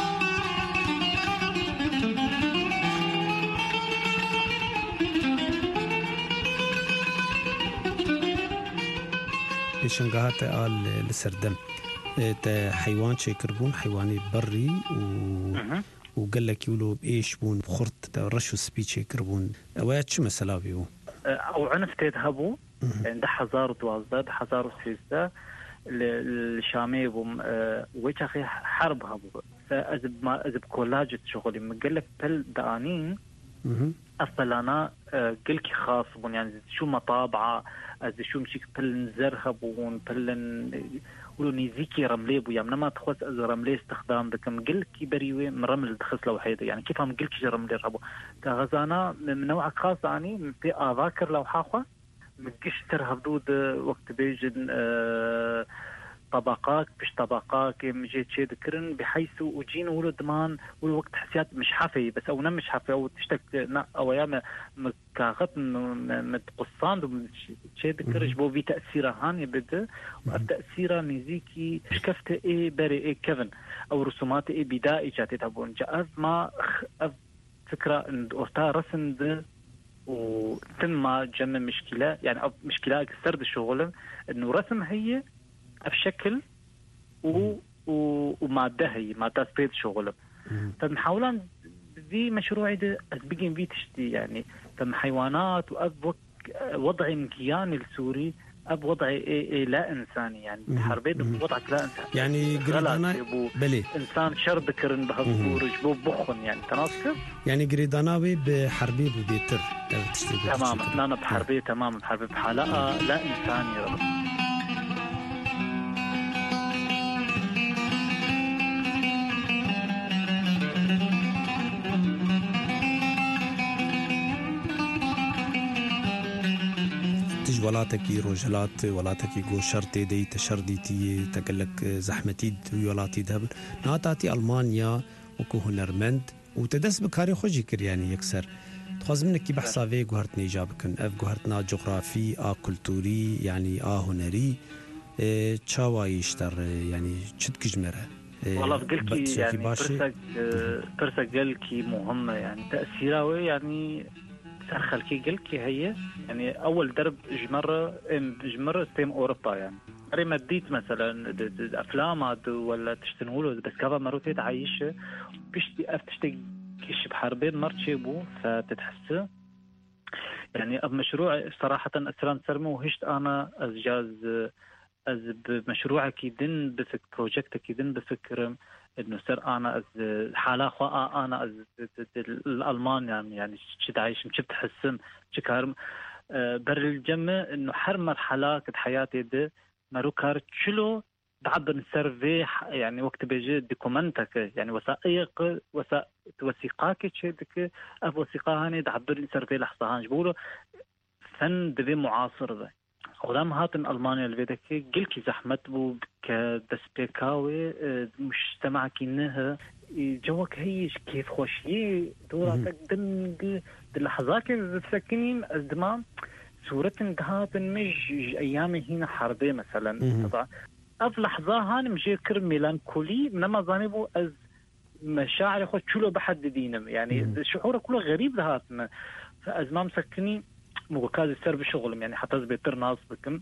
Speaker 6: شنقهات قال لسردم حيوان شيكربون حيواني بري وقال لك يقولوا بإيش بون بخرط رشوا سبيتش يكربون أوقات شو مسألة بيو
Speaker 7: أو عنف تذهبوا عند حزار دوازداد حزار سيستا الشامي بوم ويش أخي حرب هبوا فأزب كولاج شغلي مقال لك بل دانين أصلاً قلك خاص بون يعني شو مطابعة از شو مشيك بل نزرها بون بل ولو نيزيكي رملي بو يعني ما تخص از رملي استخدام دكم قلكي بريوي مرمل دخص لو حيده يعني كيف هم قلكي رملي ربو كغزانا من نوع خاص يعني في اذاكر لو حاخه مكش ترهبدود وقت بيجن طبقات بش طبقات مجيت شيء ذكرن بحيث وجين ولد مان والوقت حسيات مش حافي بس او مش حافي او تشتك او ايام مكاغت متقصان شيء ذكرش بو في تاثيره هاني بده والتاثيره ميزيكي شكفت ايه بري ايه كيفن او رسومات ايه بدائي جاتي تابون جاء ما فكره ان اورتا رسم ده وتم جمع مشكله يعني مشكله سرد الشغل انه رسم هي بشكل ومادة هي مادة سبيد شغله فمحاولان ذي مشروعي ده أسبقين في تشتي يعني فم حيوانات وضع كيان السوري وضع لا إنساني يعني حربين بوضعك لا إنساني
Speaker 6: يعني قريدانا بلي
Speaker 7: إنسان شر ذكرن بهالصور جبو بخن يعني تناسكر
Speaker 6: يعني قريداناوي بحربي ببيتر
Speaker 7: تماما أنا بحربي تماما بحربي بحالة لا إنساني
Speaker 6: ولاتكي روجلات ولاتكي جو شرطي دي تشرديتي تقلك زحمتي ويولاتي دهب ناتاتي ألمانيا وكو هنرمند وتدس بكاري خوشي كرياني يكسر تخوز منك كي بحثا في قهرتني جابكن اف قهرتنا جغرافي كلتوري يعني هنري تشاوا يشتر يعني شد كجمرة
Speaker 7: والله بقلكي يعني برسك قلكي مهمة يعني تأثيراوي يعني خلكي قلكي هي يعني أول درب جمرة ستيم أوروبا يعني أري مديت مثلا أفلام ولا تشتنولو بس كذا مروتي تعيش بيشتي أفتشتي كيش بحربين مرتشي بو فتتحسه يعني مشروع صراحة أسلام سرمو وهشت أنا أز بمشروع كيدن بفكر بروجكت كيدن بفكر إنه سر أنا أز حالة خاء أنا أز الألمان يعني شد عايش مش بتحسن شكارم بر الجمع إنه حر مرحلة كد حياتي ده مروكار شلو بعبر سيرفي يعني وقت بيجي دوكومنتك يعني وثائقك شدك أف وثيقة هاني تعبر سيرفي لحظة هانج بقوله فن دبي معاصر ذا ولام هاتن ألمانيا الفيدك قلكي زحمت بو كدسبيكاوي مجتمع كينها جوك هيش كيف خوشي دوراتك دم اللحظات بتسكنين أزدمان صورة هاتن مش أيامي هنا حربي مثلا طبعا أف لحظة هاني مجي كر ميلانكولي منما ظانبو أز مشاعر خود شلو بحد دينم يعني شعوره كله غريب هاتنا فأزمام سكني مقاز السر بشغلهم يعني حتى بيتر ناس بكم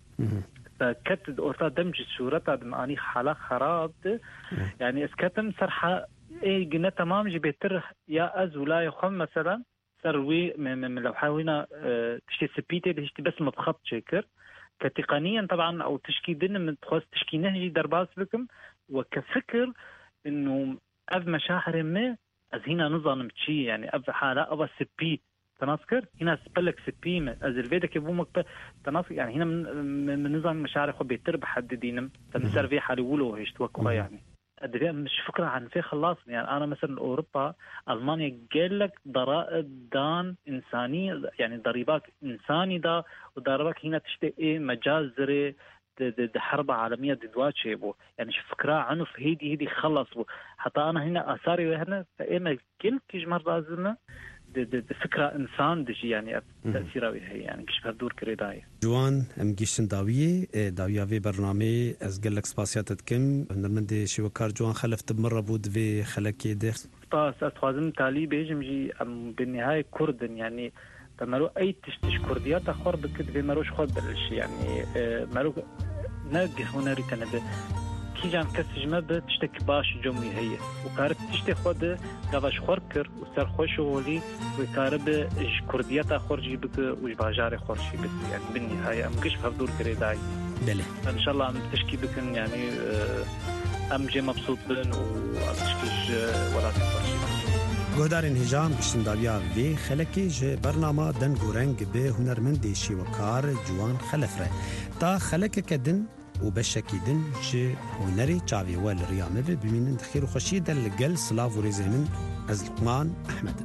Speaker 7: فكتد أورتا دمج الصورة بمعاني حالة خراب يعني اسكتم سرحة ايه قلنا تمام جي بيتر يا أز ولا يخم مثلا سروي من لو حاولنا تشتي سبيتي تشتي بس مبخط شكر كتقنيا طبعا أو تشكي دين من تخص تشكي نهجي درباس بكم وكفكر إنه أف مشاعر ما أز هنا نظام تشي يعني أف حالة أو سبي تناسكر هنا سبلك سبيم از الفيدك يبومك تناسك يعني هنا من نظام مشاعر خو بيتر بحد دينم تنسر في حالي ولو هيش توقع يعني ادري مش فكره عن في خلاص يعني انا مثلا اوروبا المانيا قال لك ضرائب دان انساني يعني ضريبات انساني دا وضربك هنا تشتي مجازري حرب عالميه دواجه بو يعني شو فكره عنه في هيدي خلص حتى انا هنا اثاري هنا فاما كل كجمر لازمه فكرة إنسان دجي يعني تأثيره هي يعني كش بهدور كريداي
Speaker 6: جوان أمجيشن داوية في برنامج أزقل لك سباسياتت كم نرمندي شوكار جوان خلفت بمرة بود في خلكي دخ
Speaker 7: سباس أتخوازم تالي بيجمجي بالنهاية كردن يعني تمرو أي تشتش كرديات أخور بكد في مروش خود بلش يعني مرو ناقه هناري تنبه كي جام كسجمة بتشتك باش جملي هي وكارب تشتي خود قواش خوركر وسر خوشولي وكارب كرديات خورجي بك وش باجاري خورشي بك يعني بالنهاية أمكش بهدور كريداي
Speaker 6: بله
Speaker 7: إن شاء الله أم تشكي بكن يعني أم جي مبسوط بن وأم تشكيش ولا تفرشي
Speaker 6: گهدارین هجام بشتنداویا وی خلکی ج برنامه دن گورنگ به هنرمندی شیوکار جوان خلفره تا خلک کدن و بشکیدن ج هنری چاوی ول ریامه ببینن خیر و خوشی دل گل سلاو و رزمن از لقمان احمد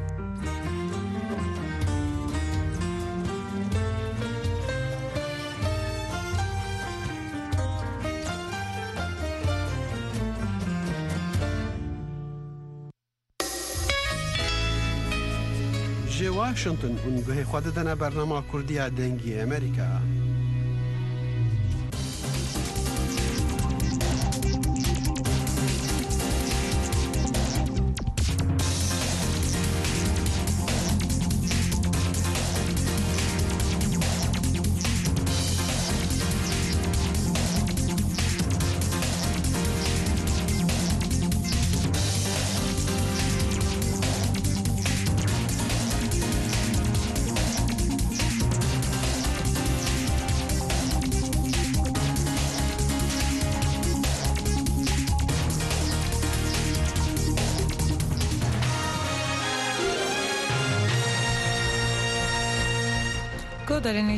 Speaker 14: واشنطن ونگوه خود دنا برنامه کردی دنگی امریکا
Speaker 1: در این